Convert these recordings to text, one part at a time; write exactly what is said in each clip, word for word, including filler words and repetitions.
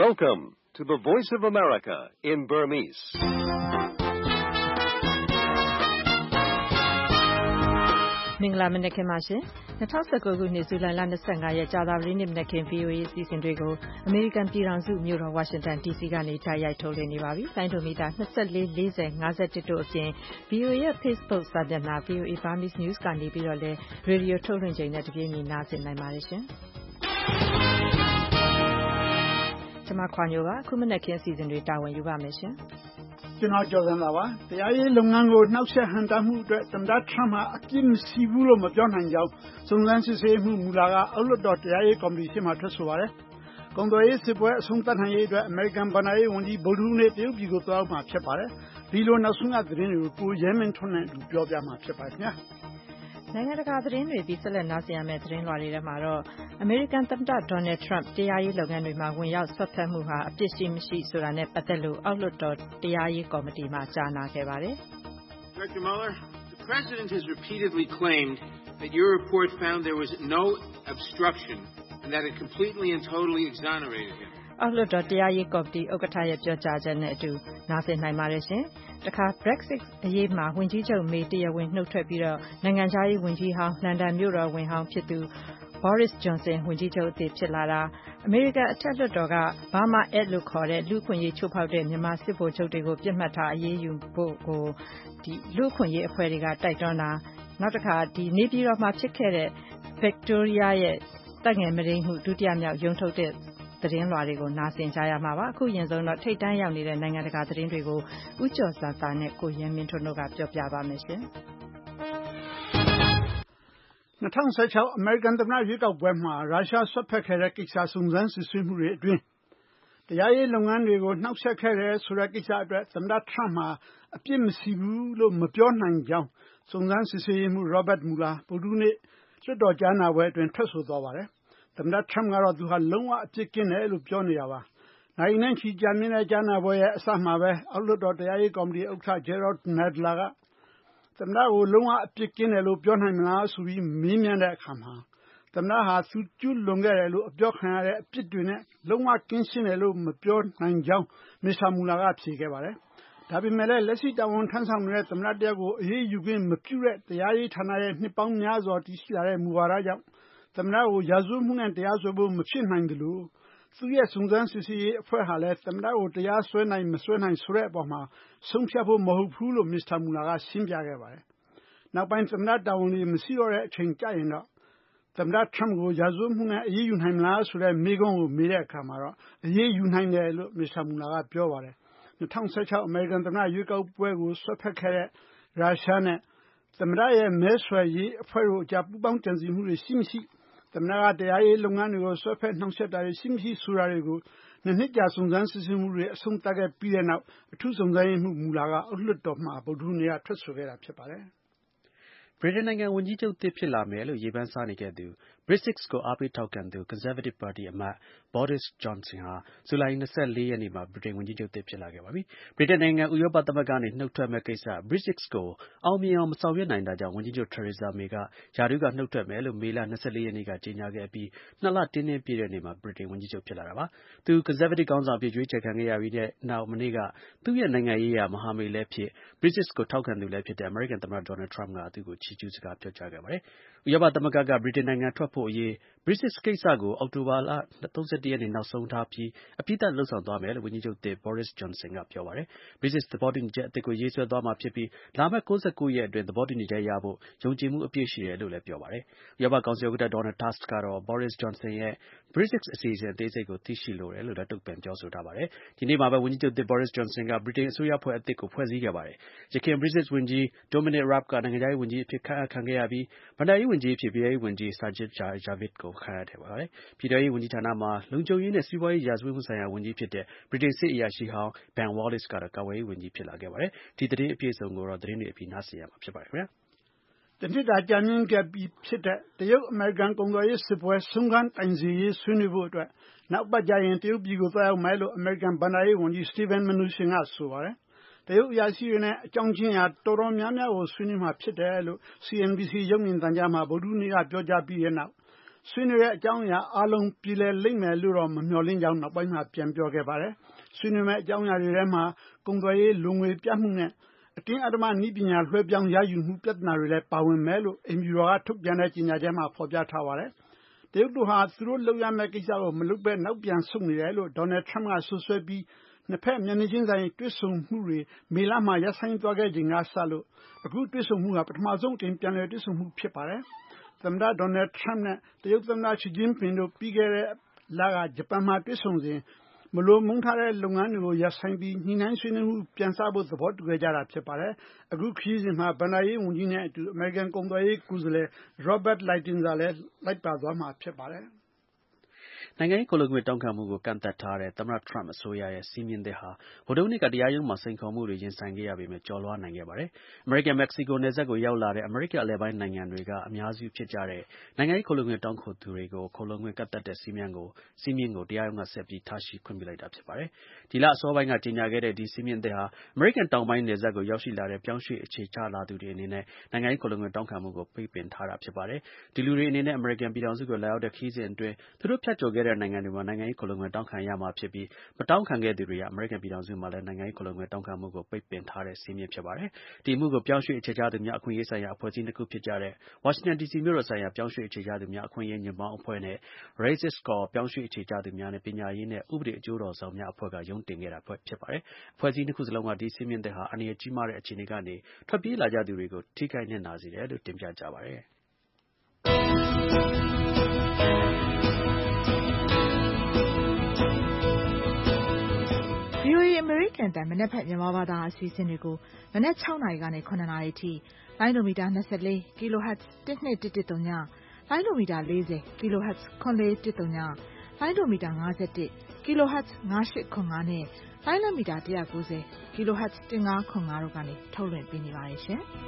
Welcome to the Voice of America in Burmese. ။မင်္ဂလာမနက်ခင်းပါရှင်။၂၀၁၉ခုနှစ်ဇူလိုင်လ၂၅ရက်ကြာသပတေးနေ့မနက်ခင်း ဗွီအိုအေ အစီအစဉ်တွေကိုအမေရိကန်ပြည်ထောင်စုမြို့တော်ဝါရှင်တန် ဒီစီကနေတိုက်ရိုက်ထုတ်လွှင့်နေပါပြီ။လိုင်းဒိုမီတာ၂၄၊၄၀၊၅၁တို့အပြင် ဗွီအိုအေရဲ့ Facebook စာမျက်နှာ ဗွီအိုအေ Burmese News ကနေပြီးတော့လည်းရေဒီယိုထုတ်လွှင့်ချိန်နဲ့တပြေးညီနားဆင်နိုင်ပါတယ်ရှင်။ကျွန်မခွာညိုပါအခုမနက်ခင်းအစီအစဉ်တွေတာဝန်ယူပါမယ်ရှင်။ကျွန်တော်ကြော်စံတာပါတရားရေးလုပ်ငန်းကိုနှောက်ယှက်ဟန်တာမှုအတွက်သမ္မတထရမ့်ဟာအပြစ်မရှိဘူးလို့မပြောနိုင်ကြောင်းစုံစမ်းစစ်ဆေးမှုမူလာကအောက်လွှတ်တော်တရားရေးကော်မတီရှေ့မှထွက်ဆိုပါတယ်။ကုန်သွယ်ရေးစစ်ပွဲအဆုံးသတ်နိုင်ရေးအတွက်အမေရိကန်ဗဏ္ဍာရေးဝန်ကြီးဗုဒ္ဓဟူးနေ့တရုတ်ပြည်ကိုသွားရောက်မှာဖြစ်ပါတယ်။ဒီလိုနောက်ဆုံးရသတင်းတွေကိုကိုရဲမင်းထွန်းနဲ့အတူပြောပြမှာဖြစ်ပါတယ်ခင်ဗျာ။နိုင်ငံတကာသတင်းတွေပြီးဆက်လက်နားဆင်ရမယ့်သတင်းလွှာတွေထဲမှာတော့အမေရိကန်သမ္မတဒေါ်နယ်ထရမ့်တရားရေးလုပ်ငန်းတွေမှာဝင်ရောက်ဆွတ်ဖက်မှုဟာအပြစ်ရှိမရှိဆိုတာနဲ့ပတ်သက်လို့အောက်လွှတ်တော်တရားရေးကော်မတီမှာကြားနာခဲ့ပါတယ်။ Director Mueller, the President has repeatedly claimed that your report found there was no obstruction and that it completely and totally exonerated him. အောက်လွှတ်တော်တရားရေးကော်မတီဥက္ကဋ္ဌရဲ့ပြောကြားချက်နဲ့အတူနားဆင်နိုင်ပါတယ်ရှင်။တခါ Brexit အရေးမှာဝန်ကြီးချုပ်မေတရားဝင်နှုတ်ထွက်ပြီးတော့နိုင်ငံခြားရေးဝန်ကြီးဟောင်းလန်ဒန်မြို့တော်ဝန်ဟောင်းဖြစ်သူ Boris Johnson ဝန်ကြီးချုပ်အသစ်ဖြစ်လာတာအမေရိကန်အထက်လွှတ်တော်က Burma Act လို့ခေါ်တဲ့လူ့အခွင့်အရေးချိုးဖောက်တဲ့မြန်မာစစ်ဗိုလ်ချုပ်တွေကိုပြစ်မှတ်ထားအရေးယူဖို့ကိုဒီလူ့အခွင့်အရေးအဖွဲ့တွေကတိုက်တွန်းတာနောက်တစ်ခါဒီနေပြည်တော်မှာဖြစ်ခဲ့တဲ့ Victoria ရဲ့တပ်ငယ်မရင်းမှုဒုတိယမြောက်ရုံးထုတ်တဲ့သတင်းလွှာတွေကိုနားဆင်ကြရမှာပါအခုရင်ဆုံးတော့ထိတ်တန်းရောက်နေတဲ့နိုင်ငံတကာသတင်းတွေကိုဦးကျော်စာစာနဲ့ကိုရဲမင်းထွန်းတို့ကပြောပြပါမယ်ရှင်၂၀၁၆အမေရိကန်သမ္မတရွေးကောက်ပွဲမှာရုရှားဆွတ်ဖက်ခဲ့တဲ့ကိစ္စစုံစမ်းစစ်ဆေးမှုတွေအတွင်းတရားရေးလုပ်ငန်းတွေကိုနှောက်ယှက်ခဲ့တယ်ဆိုတဲ့ကိစ္စအတွက်သမ္မတထရမ့်မှာအပြစ်မရှိဘူးလို့မပြောနိုင်ကြောင်းစုံစမ်းစစ်ဆေးရေးမှူး Robert Mueller ဗုဒ္ဓဟူးနေ့လွှတ်တော်ကြားနာပွဲအတွင်းထွက်ဆိုသွားပါတယ်။သမ္မတထရမ့်ကတော့သူဟာလုံးဝအပြစ်ကင်းတယ်လို့ပြောနေတာပါ။နိုင်နဲ့ချီကြာမြင့်တဲ့ကြားနာပွဲရဲ့အစမှာပဲအောက်လွှတ်တော်တရားရေးကော်မတီဥက္ကဋ္ဌ Jerrold Nadler ကသမ္မတကိုလုံးဝအပြစ်ကင်းတယ်လို့ပြောနိုင်မလားဆိုပြီးမေးမြန်းတဲ့အခါမှာသမ္မတဟာသူကျူးလွန်ခဲ့တယ်လို့အပြောခံရတဲ့အပြစ်တွေနဲ့လုံးဝကင်းရှင်းတယ်လို့မပြောနိုင်ကြောင်းမစ္စတာမူလာကဖြေခဲ့ပါတယ်။ဒါပေမဲ့လည်းလက်ရှိတာဝန်ထမ်းဆောင်နေတဲ့သမ္မတတယောက်ကိုအရေးယူခွင့်မပြုတဲ့တရားရေးဌာနရဲ့နှစ်ပေါင်းများစွာတည်ရှိလာတဲ့မူဝါဒကြောင့်သမ္မတကိုရာဇဝတ်မှုနဲ့တရားစွဲဖို့မဖြစ်နိုင်တယ်လို့သူရဲ့စုံစမ်းစစ်ဆေးရေးအဖွဲ့ဟာလည်းသမ္မတကိုတရားစွဲနိုင်မစွဲနိုင်ဆိုတဲ့အပေါ်မှာဆုံးဖြတ်ဖို့မဟုတ်ဘူးလို့မစ္စတာမူလာကရှင်းပြခဲ့ပါတယ်။နောက်ပိုင်းသမ္မတတာဝန်တွေမရှိတော့တဲ့အချိန်ကြရင်တော့သမ္မတထရမ့်ကိုရာဇဝတ်မှုနဲ့အရေးယူနိုင်မလားဆိုတဲ့မေးခွန်းကိုမေးတဲ့အခါမှာတော့အရေးယူနိုင်တယ်လို့မစ္စတာမူလာကပြောပါတယ်။၂၀၁၆အမေရိကန်သမ္မတရွေးကောက်ပွဲကိုဆွတ်ဖက်ခဲ့တဲ့ရုရှားနဲ့သမ္မတရဲ့မဲဆွယ်ရေးအဖွဲ့တို့ကြားပူးပေါင်းကြံစည်မှုတွေရှိမရှိသမ္မတကတရားရေးလုပ်ငန်းတွေကိုဆွဲဖက်နှောင့်ယှက်တာတွေရှိမရှိဆိုတာတွေကိုနှစ်နှစ်ကြာစုံစမ်းစစ်ဆေးမှုတွေအဆုံးသတ်ခဲ့ပြီးတဲ့နောက်အထူးစုံစမ်းရေးမှူးမူလာကအောက်လွှတ်တော်မှာဗုဒ္ဓဟူးနေ့ကထွက်ဆိုခဲ့တာဖြစ်ပါတယ်။ဗြိတိန်နိုင်ငံဝန်ကြီးချုပ်သစ်ဖြစ်လာမယ်လို့ရေပန်းစားနေခဲ့သူ Brexit ကိုအားပေးထောက်ခံသူ Conservative ပါတီအမတ် Boris Johnson ဟာဇူလိုင်၂၄ရက်နေ့မှာဗြိတိန်ဝန်ကြီးချုပ်သစ်ဖြစ်လာခဲ့ပါပြီ။ဗြိတိန်နိုင်ငံဥရောပသမဂ္ဂကနေနှုတ်ထွက်မဲ့ကိစ္စ Brexit ကိုအောင်မြင်အောင်မဆောင်ရွက်နိုင်တာကြောင့်ဝန်ကြီးချုပ် Theresa May ကရာထူးကနှုတ်ထွက်မယ်လို့မေလ၂၄ရက်နေ့ကကြေညာခဲ့ပြီးနှစ်လတင်းတင်းပြည့်တဲ့နေ့မှာဗြိတိန်ဝန်ကြီးချုပ်ဖြစ်လာတာပါ။သူ Conservative ခေါင်းဆောင်အဖြစ်ရွေးချယ်ခံခဲ့ရပြီးတဲ့နောက်မနေ့ကသူ့ရဲ့နိုင်ငံရေးရာမဟာမိတ်လည်းဖြစ် Brexit ကိုထောက်ခံသူလည်းဖြစ်တဲ့အမေရိကန်သမ္မတ Donald Trump ကသူ့ကိုချီးကျူးစကားပြောကြားခဲ့ပါတယ်။ဥရောပသမဂ္ဂကဗြိတိန်နိုင်ငံထွက်ဖို့အရေး Brexit ကိစ္စကိုအောက်တိုဘာလ၃၁ရက်နေ့နောက်ဆုံးထားပြီးအပြီးသတ်လုပ်ဆောင်သွားမယ်လို့ဝန်ကြီးချုပ်သစ် Boris Johnson ကပြောပါတယ်။ Brexit သဘောတူညီချက်အသစ်ကိုရေးဆွဲသွားမှာဖြစ်ပြီးလာမယ့်၉၉ရက်အတွင်းသဘောတူညီချက်ရဖို့ယုံကြည်မှုအပြည့်ရှိတယ်လို့လည်းပြောပါတယ်။ဥရောပကောင်စီဥက္ကဋ္ဌ Donald Tusk ကတော့ Boris Johnson ရဲ့ Brexit အစီအစဉ်အသေးစိတ်ကိုသိရှိလိုတယ်လို့လည်းတုံ့ပြန်ပြောဆိုထားပါတယ်။ဒီနေ့မှာပဲဝန်ကြီးချုပ်သစ် Boris Johnson ကဗြိတိန်အစိုးရအဖွဲ့အသစ်ကိုဖွဲ့စည်းခဲ့ပါတယ်။ယခင် Brexit ဝန်ကြီး Dominic Raab ကနိုင်ငံခြားရေးဝန်ကြီးအဖြစ်ခန့်အပ်ခံခဲ့ရပြီးဘဏ္ဍာရေးဝန်ကြီးအဖြစ်ပြည်ထဲရေးဝန်ကြီး Sajid Javid ကိုခန့်အပ်ခဲ့ပါတယ်။ပြည်ထဲရေးဝန်ကြီးဌာနမှာလုံခြုံရေးနဲ့စီးပွားရေးရာဇဝတ်မှုဆိုင်ရာဝန်ကြီးဖြစ်တဲ့ဗြိတိန်စစ်အရာရှိဟောင်း Ben Wallace ကတော့ကာကွယ်ရေးဝန်ကြီးဖြစ်လာခဲ့ပါတယ်။ဒီသတင်းအပြည့်အစုံကိုတော့သတင်းတွေအပြီးနားဆင်ရမှာဖြစ်ပါတယ်ခင်ဗျာ။တနှစ်တာကြာမြင့်ခဲ့ပြီးဖြစ်တဲ့တရုတ်အမေရိကန်ကုန်သွယ်ရေးစစ်ပွဲဆုံးခန်းတိုင်စီရေးဆွေးနွေးဖို့အတွက်နောက်ပတ်ကြရင်တရုတ်ပြည်ကိုသွားရောက်မယ်လို့အမေရိကန်ဘဏ္ဍာရေးဝန်ကြီး Steven Mnuchin ကဆိုပါတယ်။တရုတ်အရာရှိတွေနဲ့အကြောင်းချင်းရာတော်တော်များများကိုဆွေးနွေးမှာဖြစ်တယ်လို့ C N B C ရုပ်မြင်သံကြားမှာဗုဒ္ဓဟူးနေ့ကပြောကြားပြီးတဲ့နောက်ဆွေးနွေးတဲ့အကြောင်းအရာအားလုံးပြည်လည်လိမ့်မယ်လို့တော့မမျှော်လင့်ကြောင်းနောက်ပိုင်းမှာပြန်ပြောခဲ့ပါတယ်။ဆွေးနွေးမဲ့အကြောင်းအရာတွေထဲမှာကုန်သွယ်ရေးလူငွေပြမှုနဲ့အတင်းအဓမ္မနည်းပညာလွှဲပြောင်းရယူမှုပြဿနာတွေလည်းပါဝင်မယ်လို့အိမ်ဖြူတော်ကထုတ်ပြန်တဲ့ကြေညာချက်မှာဖော်ပြထားပါတယ်။တရုတ်တို့ဟာသူတို့လုပ်ရမယ့်ကိစ္စကိုမလုပ်ဘဲနောက်ပြန်ဆုတ်နေတယ်လို့ဒေါ်နယ်ထရမ့်ကဆွဆွဲပြီးနှစ်ဖက်မျက်နှာချင်းဆိုင်တွေ့ဆုံမှုတွေမေလမှာရပ်ဆိုင်းသွားခဲ့ချိန်ကစလို့အခုတွေ့ဆုံမှုကပထမဆုံးအကြိမ်ပြန်လည်တွေ့ဆုံမှုဖြစ်ပါတယ်။သမ္မတဒေါ်နယ်ထရမ့်နဲ့တရုတ်သမ္မတရှီကျင်းပင်တို့ပြီးခဲ့တဲ့လကဂျပန်မှာတွေ့ဆုံစဉ်မလိုမုန်းထားတဲ့လုပ်ငန်းတွေကိုရပ်ဆိုင်းပြီးညှိနှိုင်းဆွေးနွေးမှုပြန်စဖို့သဘောတူခဲ့ကြတာဖြစ်ပါတယ်။အခုခရီးစဉ်မှာဗန်ဒါရေးဝန်ကြီးနဲ့အတူအမေရိကန်ကုန်သွယ်ရေးကိုယ်စားလှယ် Robert Lighthizer လည်းလိုက်ပါသွားမှာဖြစ်ပါတယ်။နိုင်ငံရေးခိုလှုံခွင့်တောင်းခံမှုကိုကန့်သတ်ထားတဲ့သမ္မတထရမ့်အစိုးရရဲ့စည်းမျဉ်းသစ်ဟာဗုဒ္ဓဟူးနေ့ကတရားရုံးမှာစိန်ခေါ်မှုတွေရင်ဆိုင်ခဲ့ရပေမဲ့ကျော်လွှားနိုင်ခဲ့ပါတယ်။အမေရိကန်-မက္ကဆီကိုနယ်စပ်ကိုရောက်လာတဲ့အမေရိကန်အလယ်ပိုင်းနိုင်ငံတွေကအများစုဖြစ်ကြတဲ့နိုင်ငံရေးခိုလှုံခွင့်တောင်းခံသူတွေကိုခိုလှုံခွင့်ကန့်သတ်တဲ့စည်းမျဉ်းကိုစည်းမျဉ်းကိုတရားရုံးကဆက်ပြီးထားရှိခွင့်ပြုလိုက်တာဖြစ်ပါတယ်။ဒီလအစောပိုင်းကကြေညာခဲ့တဲ့ဒီစည်းမျဉ်းသစ်ဟာအမေရိကန်တောင်ပိုင်းနယ်စပ်ကိုရောက်ရှိလာတဲ့ပြောင်းရွှေ့အခြေချလာသူတွေအနေနဲ့နိုင်ငံရေးခိုလှုံခွင့်တောင်းခံမှုကိုပိတ်ပင်ထားတာဖြစ်ပါတယ်။ဒီလူတွေအနေနဲ့အမေရိကန်ပြည်ထောင်စုကိုလာရောက်တဲ့ခရီးစဉ်အတွင်းသူတို့ဖြတ်ကျော်ခဲ့တဲ့နိုင်ငံတွေမှာနိုင်ငံရေးခိုလှုံခွင့်တောင်းခံရမှာဖြစ်ပြီးမတောင်းခံခဲ့သူတွေကအမေရိကန်ပြည်ထောင်စုမှာလည်းနိုင်ငံရေးခိုလှုံခွင့်တောင်းခံမှုကိုပိတ်ပင်ထားတဲ့စည်းမျဉ်းဖြစ်ပါတယ်။ဒီအမှုကိုပြောင်းရွှေ့အခြေချသူများအခွင့်အရေးဆိုင်ရာအဖွဲ့အစည်းနှစ်ခုဖြစ်ကြတဲ့ဝါရှင်တန်ဒီစီမြို့တော်ဆိုင်ရာပြောင်းရွှေ့အခြေချသူများအခွင့်အရေးညွန့်ပေါင်းအဖွဲ့နဲ့ Raices for ပြောင်းရွှေ့အခြေချသူများနဲ့ပညာရေးနဲ့ဥပဒေအကျိုးတော်ဆောင်များအဖွဲ့ကရုံးတင်ခဲ့တာဖြစ်ပါတယ်။အဖွဲ့အစည်းနှစ်ခုစလုံးကဒီစည်းမျဉ်းသစ်ဟာအန္တရာယ်ကြီးမားတဲ့အခြေအနေကနေထွက်ပြေးလာကြသူတွေကိုထိခိုက်နစ်နာစေတယ်လို့တင်ပြကြပါတယ်။ V O A အမေရိကန်အသံမနက်ဖြန်မြန်မာဘာသာအစီအစဉ်တွေကိုမနက်၆နာရီကနေ၇နာရီထိလိုင်းဒိုမီတာ၂၄ kHz ၁၂၁၁၃ညလိုင်းဒိုမီတာ၄၀ kHz ၇၄၁၃ညလိုင်းဒိုမီတာ၅၁ kHz ၅၈၇၅နဲ့လိုင်းလမီတာ၁၉၀ kHz ၁၅၇၅တို့ကနေထုတ်လွှင့်ပေးနေပါတယ်ရှင်။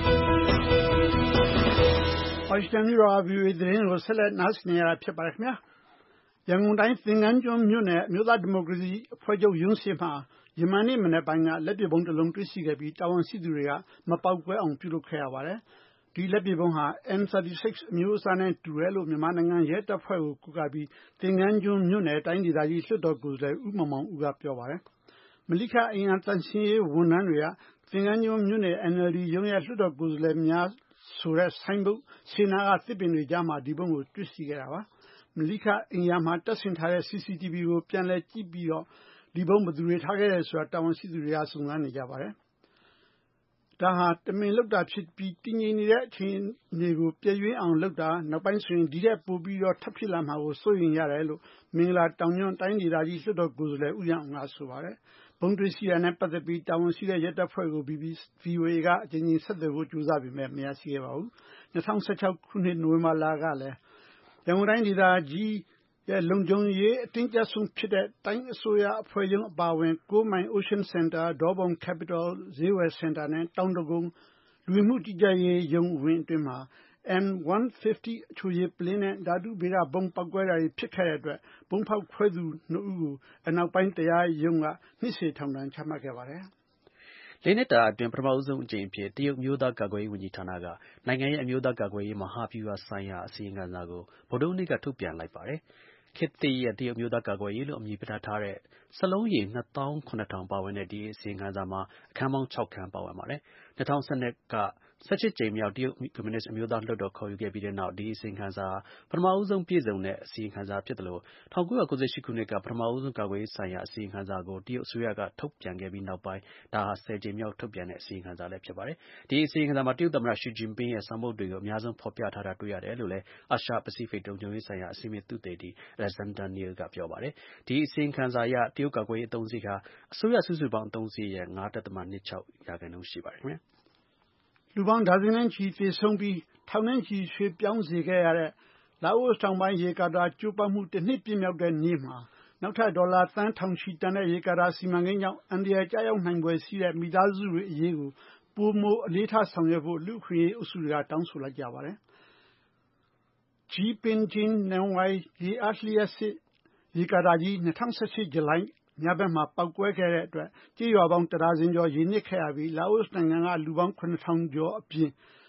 Washington မြို့တော် V O A သတင်းကိုဆက်လက်နားဆင်နေရတာဖြစ်ပါတယ်ခင်ဗျာ။ရန်ကုန်တိုင်းသင်္ကန်းကျွန်းမြို့နယ်အမျိုးသားဒီမိုကရေစီအဖွဲ့ချုပ်ရုံးရှေ့မှာယမန်နေ့မနက်ပိုင်းကလက်ပစ်ဗုံးတစ်လုံးတွေ့ရှိခဲ့ပြီးတာဝန်ရှိသူတွေကမပေါက်ကွဲအောင်ပြုလုပ်ခဲ့ရပါတယ်။ဒီလက်ပစ်ဗုံးဟာ M ၃၆ အမျိုးအစားနဲ့တူတယ်လို့မြန်မာနိုင်ငံရဲတပ်ဖွဲ့ကိုကူကာပြီးသင်္ကန်းကျွန်းမြို့နယ်တိုင်းဒေသကြီးလွှတ်တော်ကိုယ်စားလှယ်ဦးမောင်မောင်ဦးကပြောပါတယ်။မလိခအိမ်ယာတန်ရှင်းရေးဝန်ထမ်းတွေကသင်္ကန်းကျွန်းမြို့နယ် N L D ရုံးရဲ့လွှတ်တော်ကိုယ်စားလှယ်များဆိုတဲ့ဆိုင်းဘုတ်ရှေ့နာကသစ်ပင်တွေကြားမှာဒီဗုံးကိုတွေ့ရှိခဲ့တာပါ။မလိခအိမ်ယာမှာတပ်ဆင်ထားတဲ့ C C T V ကိုပြန်လည်ကြည့်ပြီးတော့ဒီဗုံးဘယ်သူတွေထားခဲ့တယ်ဆိုတာတာဝန်ရှိသူတွေကစုံစမ်းနေကြပါတယ်။ဒါဟာတမင်လုပ်တာဖြစ်ပြီးတည်ငြိမ်နေတဲ့အခြေအနေကိုပြည့်ဝအောင်လုပ်တာနောက်ပိုင်းဆိုရင်ဒီထက်ပိုပြီးတော့ထပ်ဖြစ်လာမှာကိုစိုးရိမ်ရတယ်လို့မင်္ဂလာတောင်ညွန့်တိုင်းဒေသကြီးလွှတ်တော်ကိုယ်စားလှယ်ဦးရန်အောင်ကဆိုပါတယ်။ဘုံတွေ့ရှိရတဲ့ပတ်သက်ပြီးတာဝန်ရှိတဲ့ရဲတပ်ဖွဲ့ကို V O A ကအကြိမ်ကြိမ်ဆက်သွယ်ဖို့ကြိုးစားပေမဲ့မရရှိခဲ့ပါဘူး။၂၀၁၆ခုနှစ်နိုဝင်ဘာလကလည်းရန်ကုန်တိုင်းဒေသကြီးရဲ့လုံခြုံရေးအတင်းကျပ်ဆုံးဖြစ်တဲ့တိုင်းအစိုးရအဖွဲ့ရုံးအပါအဝင်၉မိုင် Ocean Center ဒေါပုံ Capital ဈေးဝယ်စင်တာနဲ့တောင်တကုန်းလူဝင်မှုကြီးကြပ်ရေးရုံးဝင်းအတွင်းမှာ M ၁၅၀ အချိုရည်ပလင်းနဲ့ဓာတုဗေဒဗုံးပေါက်ကွဲတာတွေဖြစ်ခဲ့တဲ့အတွက်ဗုံးဖောက်ခွဲသူနှစ်ဦးကိုအနောက်ပိုင်းတရားရုံးကနှစ်ရှည်ထောင်ဒဏ်ချမှတ်ခဲ့ပါတယ်။လေးနှစ်တာအတွင်းပထမဆုံးအကြိမ်အဖြစ်တရုတ်အမျိုးသားကာကွယ်ရေးဝန်ကြီးဌာနကနိုင်ငံရဲ့အမျိုးသားကာကွယ်ရေးမဟာဗျူဟာဆိုင်ရာအစီရင်ခံစာကိုဗုဒ္ဓဟူးနေ့ကထုတ်ပြန်လိုက်ပါတယ်။ခေတ်သစ်ရဲ့တရုတ်အမျိုးသားကာကွယ်ရေးလို့အမည်ပေးထားတဲ့စာလုံးရေနှစ်သောင်းခုနှစ်ထောင်ပါဝင်တဲ့ဒီအစီရင်ခံစာမှာအခန်းပေါင်းခြောက်ခန်းပါဝင်ပါတယ်။၂၀၁၂က၁၈ကြိမ်မြောက်တရုတ်ကွန်မြူနစ်အမျိုးသားလွှတ်တော်ခေါ်ယူခဲ့ပြီးတဲ့နောက်ဒီအစီရင်ခံစာပထမဆုံးပြည့်စုံတဲ့အစီရင်ခံစာဖြစ်တယ်လို့၁၉၉၈ခုနှစ်ကပထမဆုံးကာကွယ်ရေးဆိုင်ရာအစီရင်ခံစာကိုတရုတ်အစိုးရကထုတ်ပြန်ခဲ့ပြီးနောက်ပိုင်းဒါဟာဆယ်ကြိမ်မြောက်ထုတ်ပြန်တဲ့အစီရင်ခံစာလည်းဖြစ်ပါတယ်။ဒီအစီရင်ခံစာမှာတရုတ်သမ္မတရှီကျင်းပင်းရဲ့ဆောင်ပုဒ်တွေကိုအများဆုံးဖော်ပြထားတာတွေ့ရတယ်လို့လည်းအာရှပစိဖိတ်လုံခြုံရေးဆိုင်ရာအစီအမံသုတေသီ Alexander Neal ကပြောပါတယ်။ဒီအစီရင်ခံစာအရတရုတ်ကာကွယ်ရေးအသုံးစရိတ်ဟာအစိုးရစုစုပေါင်းအသုံးစရိတ်ရဲ့၅.၂၆ရာခိုင်နှုန်းရှိပါတယ်ခင်ဗျာ။လူပေါင်းဒါဇင်နဲ့ချီသေဆုံးပြီးထောင်နဲ့ချီရွှေ့ပြောင်းစေခဲ့ရတဲ့လာအိုတောင်ပိုင်းရေကာတာကျိုးပေါက်မှုတစ်နှစ်ပြည့်မြောက်တဲ့နေ့မှာနောက်ထပ်ဒေါ်လာသန်းထောင်ချီတန်တဲ့ရေကာတာစီမံကိန်းကြောင့်အန္တရာယ်ကျရောက်နိုင်ဖွယ်ရှိတဲ့မိသားစုတွေအရေးကိုပိုမိုအလေးထားဆောင်ရွက်ဖို့လူ့အခွင့်အရေးအုပ်စုတွေကတောင်းဆိုလိုက်ကြပါတယ်။ Ji-Ping-Jin နန်ဝိုင်းရေအားလျှပ်စစ်ရေကာတာကြီး၂၀၁၈ဇူလိုင်ညဘက်မှာပေါက်ကွဲခဲ့တဲ့အတွက်ကျေးရွာပေါင်းတစ်ဒါဇင်ကျော်ရေနစ်ခဲ့ရပြီးလာအိုနိုင်ငံကလူပေါင်းခုနှစ်ထောင်ကျော်အပြင်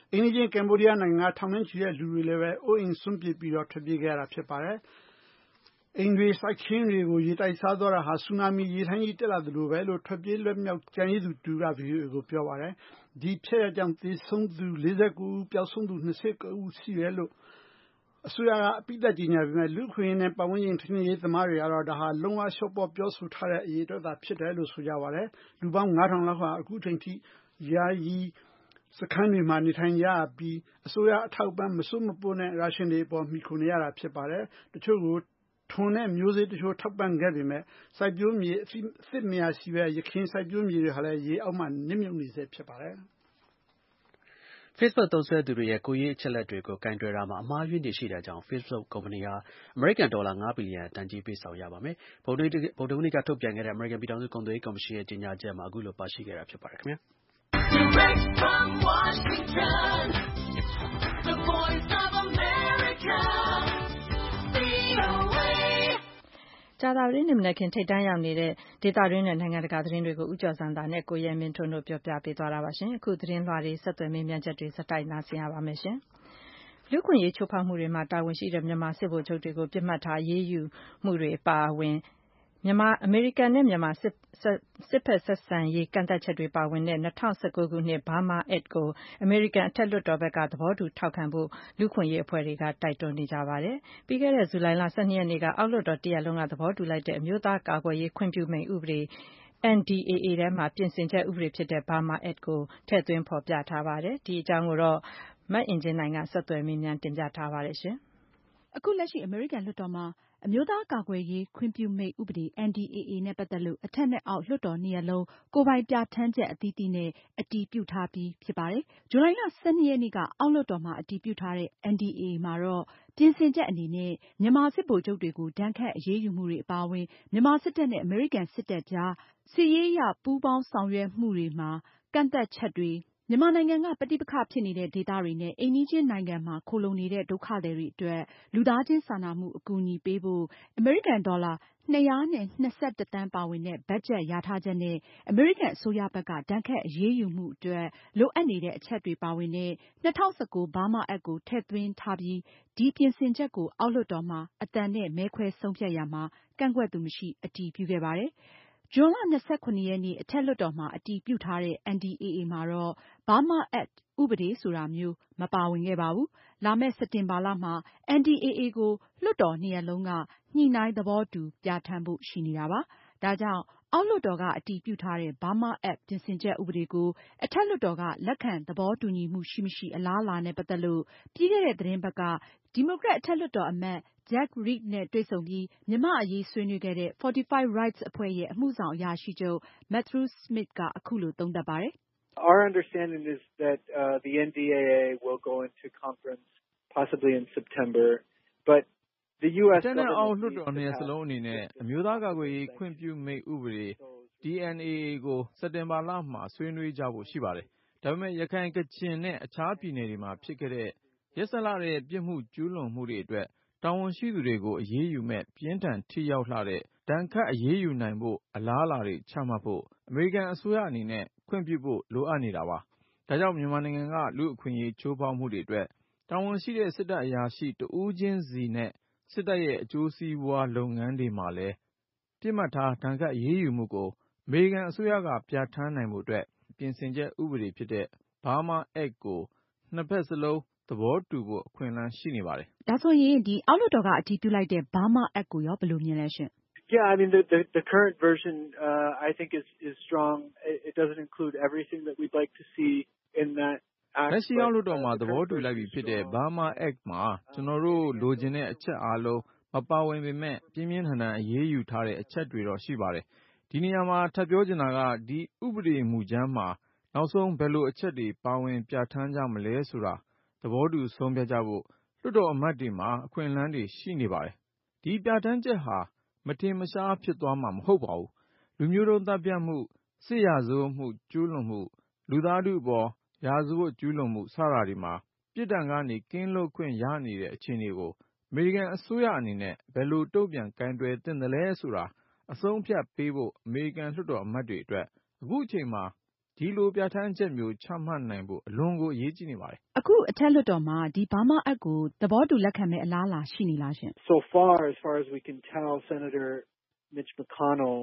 အိမ်နီးချင်းကမ္ဘောဒီးယားနိုင်ငံကထောင်နဲ့ချီတဲ့လူတွေလည်းပဲအိုးအိမ်စွန့်ပစ်ပြီးတော့ထွက်ပြေးခဲ့ရတာဖြစ်ပါတယ်။အိမ်တွေစိုက်ခင်းတွေကိုရေတိုက်စားသွားတာဟာဆူနာမီရေလှိုင်းကြီးတက်လာသလိုပဲလို့ထွက်ပြေးလွတ်မြောက်ကြံရည်သူတူက ဗီအိုအေကိုပြောပါတယ်။ဒီဖြစ်ရကြောင်းသေဆုံးသူ၄၉ဦးပျောက်ဆုံးသူ၂၉ဦးရှိတယ်လို့အစိုးရကအပိသက်ကြီးညာပေမဲ့လူခွင့်နဲ့ပတ်ဝန်းကျင်ထိန်းရေးသမားတွေကတော့ဒါဟာလုံးဝရှော့ပေါ်ပြောဆိုထားတဲ့အရေးအတွက်သာဖြစ်တယ်လို့ဆိုကြပါတယ်။လူပေါင်း၅ထောင်လောက်ဟာအခုချိန်ထိယာယီစခန်းတွေမှာနေထိုင်ကြပြီးအစိုးရအထောက်ပံ့မစိုးမပိုးနဲ့ရာရှင်တွေပေါ်မိခိုနေရတာဖြစ်ပါတယ်။တချို့ကိုထွန်နဲ့မျိုးစေ့တချို့ထောက်ပံ့ခဲ့ပေမဲ့စိုက်ပျိုးမြေအစ်စ်မရရှိပဲရခင်စိုက်ပျိုးမြေတွေဟာလည်းရေအောက်မှာနစ်မြုပ်နေစေဖြစ်ပါတယ်။ Facebook သုံးစွဲသူတွေရဲ့ကိုယ်ရေးအချက်အလက်တွေကိုကင်တွယ်တာမှာအမှားယွင်းတွေရှိတာကြောင့် Facebook ကုမ္ပဏီဟာအမေရိကန်ဒေါ်လာ၅ဘီလီယံတန်ကြေးပေးဆောင်ရပါမယ်။ဗုဒ္ဓဟူးနေ့ကထုတ်ပြန်ခဲ့တဲ့အမေရိကန်ပြည်ထောင်စုကုန်သွယ်ရေးကော်မရှင်ရဲ့ကြေညာချက်မှာအခုလိုပါရှိခဲ့တာဖြစ်ပါတယ်ခင်ဗျာ။ Direct from Washington, the voice of America, ကြာသပတေးနေ့မနက်ခင်းထိပ်တန်းရောက်နေတဲ့ဒေသတွင်းနဲ့နိုင်ငံတကာသတင်းတွေကိုဦးကျော်စံသာနဲ့ကိုရဲမင်းထွန်းတို့ပြောပြပေးသွားတာပါရှင်။အခုသတင်းလွှာတွေဆက်သွယ်မေးမြန်းချက်တွေစတိုက်နားဆင်ရပါမယ်ရှင်။လူ့ခွင့်ရေးချိုးဖောက်မှုတွေမှာတာဝန်ရှိတဲ့မြန်မာစစ်ဗိုလ်ချုပ်တွေကိုပြစ်မှတ်ထားရေးယူမှုတွေအပါအဝင်မြန်မာအမေရိကန်နဲ့မြန်မာစစ်စစ်ဖက်ဆက်ဆံရေးကန့်သတ်ချက်တွေပါဝင်တဲ့၂၀၁၉ခုနှစ် Burma Act ကိုအမေရိကန်အထက်လွှတ်တော်ဘက်ကသဘောတူထောက်ခံဖို့လူ့ခွင့်ရေးအဖွဲ့တွေကတိုက်တွန်းနေကြပါတယ်။ပြီးခဲ့တဲ့ဇူလိုင်လ၁၂ရက်နေ့ကအောက်လွှတ်တော်တရပ်လုံးကသဘောတူလိုက်တဲ့အမျိုးသားကာကွယ်ရေးခွင့်ပြုမိန့်ဥပဒေ N D A A ထဲမှာပြင်ဆင်ချက်ဥပဒေဖြစ်တဲ့ Burma Act ကိုထည့်သွင်းဖော်ပြထားပါတယ်။ဒီအကြောင်းကိုတော့မအင်ကြင်းနိုင်ကဆက်သွယ်မေးမြန်းတင်ပြထားပါတယ်ရှင်။အခုလက်ရှိအမေရိကန်လွှတ်တော်မှာအမျိုးသားကာကွယ်ရေးခွင့်ပြုမိန့်ဥပဒေ N D A A နဲ့ပတ်သက်လို့အထက်နဲ့အောက်လွှတ်တော်နှစ်ရပ်လုံးကိုယ်ပိုင်ပြဌာန်းချက်အသီးသီးနဲ့အတည်ပြုထားပြီးဖြစ်ပါတယ်။ဇူလိုင်လ၁၂ရက်နေ့ကအောက်လွှတ်တော်မှာအတည်ပြုထားတဲ့ N D A A မှာတော့ပြင်ဆင်ချက်အနေနဲ့မြန်မာစစ်ဗိုလ်ချုပ်တွေကိုဒဏ်ခတ်အရေးယူမှုတွေအပါအဝင်မြန်မာစစ်တပ်နဲ့အမေရိကန်စစ်တပ်ကြားစစ်ရေးအရပူးပေါင်းဆောင်ရွက်မှုတွေမှာကန့်သတ်ချက်တွေမြန်မာနိုင်ငံကပဋိပက္ခဖြစ်နေတဲ့ဒေသတွေနဲ့အိမ်နီးချင်းနိုင်ငံမှာခိုလှုံနေတဲ့ဒုက္ခသည်တွေအတွက်လူသားချင်းစာနာမှုအကူအညီပေးဖို့အမေရိကန်ဒေါ်လာ၂၂၁သန်းပါဝင်တဲ့ဘတ်ဂျက်လျာထားချက်နဲ့အမေရိကန်အစိုးရဘက်ကဒဏ်ခတ်အရေးယူမှုအတွက်လိုအပ်နေတဲ့အချက်တွေပါဝင်တဲ့၂၀၁၉ Burma Act ကိုထည့်သွင်းထားပြီးဒီပြင်ဆင်ချက်ကိုအောက်လွှတ်တော်မှာအသံနဲ့မဲခွဲဆုံးဖြတ်ရာမှာကန့်ကွက်သူမရှိအတည်ပြုခဲ့ပါတယ်။ဇွန်လ၂၇ရက်နေ့အထက်လွှတ်တော်မှာအတည်ပြုထားတဲ့ N D A A မှာတော့ Burma Act ဥပဒေဆိုတာမျိုးမပါဝင်ခဲ့ပါဘူး။လာမယ့်စက်တင်ဘာလမှာ N D A A ကိုလွှတ်တော်နှစ်ရပ်လုံးကညှိနှိုင်းသဘောတူပြဌာန်းဖို့ရှိနေတာပါ။ဒါကြောင့်အောက်လွှတ်တော်ကအတည်ပြုထားတဲ့ Burma Act ပြင်ဆင်ချက်ဥပဒေကိုအထက်လွှတ်တော်ကလက်ခံသဘောတူညီမှုရှိမရှိအလားအလာနဲ့ပတ်သက်လို့ပြီးခဲ့တဲ့သတင်းပတ်ကဒီမိုကရက်အထက်လွှတ်တော်အမတ်Jack Reed နဲ့တွေ့ဆုံပြီးမြန်မာ့အရေးဆွေးနွေးခဲ့တဲ့ Fortify Rights အဖွဲ့ရဲ့အမှုဆောင်အရာရှိချုပ် Matthew Smith ကအခုလိုသုံးသပ်ပါတယ်။ Our understanding is that uh, the N D A A will go into conference possibly in September, but the U S အထက်နဲ့အောက်လွှတ်တော်နှစ်ရပ်စလုံးအနေနဲ့အမျိုးသားကာကွယ်ရေးခွင့်ပြုမိန့်ဥပဒေ D N A A ကိုစက်တင်ဘာလမှာဆွေးနွေးကြဖို့ရှိပါတယ်။ဒါပေမဲ့ရခိုင်ကချင်နဲ့အခြားပြည်နယ်တွေမှာဖြစ်ခဲ့တဲ့ရက်စက်လှတဲ့ပြစ်မှုကျူးလွန်မှုတွေအတွက်တာဝန်ရှိသူတွေကိုအရေးယူမဲ့ပြင်းထန်ထိရောက်လှတဲ့ဒဏ်ခတ်အရေးယူနိုင်ဖို့အလားအလာတွေချမှတ်ဖို့အမေရိကန်အစိုးရအနေနဲ့ခွင့်ပြုဖို့လိုအပ်နေတာပါ။ဒါကြောင့်မြန်မာနိုင်ငံကလူ့အခွင့်အရေးချိုးဖောက်မှုတွေအတွက်တာဝန်ရှိတဲ့စစ်တပ်အရာရှိတဦးချင်းစီနဲ့စစ်တပ်ရဲ့အကျိုးစီးပွားလုပ်ငန်းတွေမှာလည်းပြစ်မှတ်ထားဒဏ်ခတ်အရေးယူမှုကိုအမေရိကန်အစိုးရကပြဋ္ဌာန်းနိုင်ဖို့အတွက်ပြင်ဆင်ချက်ဥပဒေဖြစ်တဲ့ Burma Act ကိုနှစ်ဖက်စလုံးသဘောတူဖို့အခွင့်အလမ်းရှိနေပါတယ်။ဒါဆိုရင်ဒီအောက်လွှတ်တော်ကအတည်ပြုလိုက်တဲ့ Burma Act ကိုရောဘယ်လိုမြင်လဲရှင် Yeah, I mean the the, the current version uh, I think is is strong. It, it doesn't include everything that we'd like to see in that act. လက်ရှိအောက်လွှတ်တော်မှာသဘောတူလိုက်ပြီဖြစ်တဲ့ Burma Act မှာကျွန်တော်တို့လိုချင်တဲ့အချက်အားလုံးမပါဝင်ပေမဲ့ပြင်းပြင်းထန်ထန်အရေးယူထားတဲ့အချက်တွေတော့ရှိပါတယ်။ဒီနေရာမှာထပ်ပြောချင်တာကဒီဥပဒေမူကြမ်းမှာနောက်ဆုံးဘယ်လိုအချက်တွေပါဝင်ပြဋ္ဌာန်းကြမလဲဆိုတာသဘောတူဆုံးဖြတ်ကြဖို့လွှတ်တော်အမတ်တွေမှာအခွင့်အလမ်းတွေရှိနေပါတယ်။ဒီပြဋ္ဌာန်းချက်ဟာမထင်မရှားဖြစ်သွားမှာမဟုတ်ပါဘူး။လူမျိုးတုံးသတ်ဖြတ်မှုစစ်ရာဇဝတ်မှုကျူးလွန်မှုလူသားထုအပေါ်ရာဇဝတ်ကျူးလွန်မှုစတာတွေမှာပြစ်ဒဏ်ကနေကင်းလွတ်ခွင့်ရနေတဲ့အခြေအနေကိုအမေရိကန်အစိုးရအနေနဲ့ဘယ်လိုတုံ့ပြန်ကိုင်တွယ်သင့်တယ်လဲဆိုတာအဆုံးဖြတ်ပေးဖို့အမေရိကန်လွှတ်တော်အမတ်တွေအတွက်အခုအချိန်မှာဒီလိုပြဋ္ဌာန်းချက်မျိုးချမှတ်နိုင်ဖို့အလွန်ကိုအရေးကြီးနေပါတယ်။အခုအထက်လွှတ်တော်မှာဒီ Burma Act ကိုသဘောတူလက်ခံမယ့်အလားအလာရှိနေလားရှင်။ So far, as far as we can tell, Senator Mitch McConnell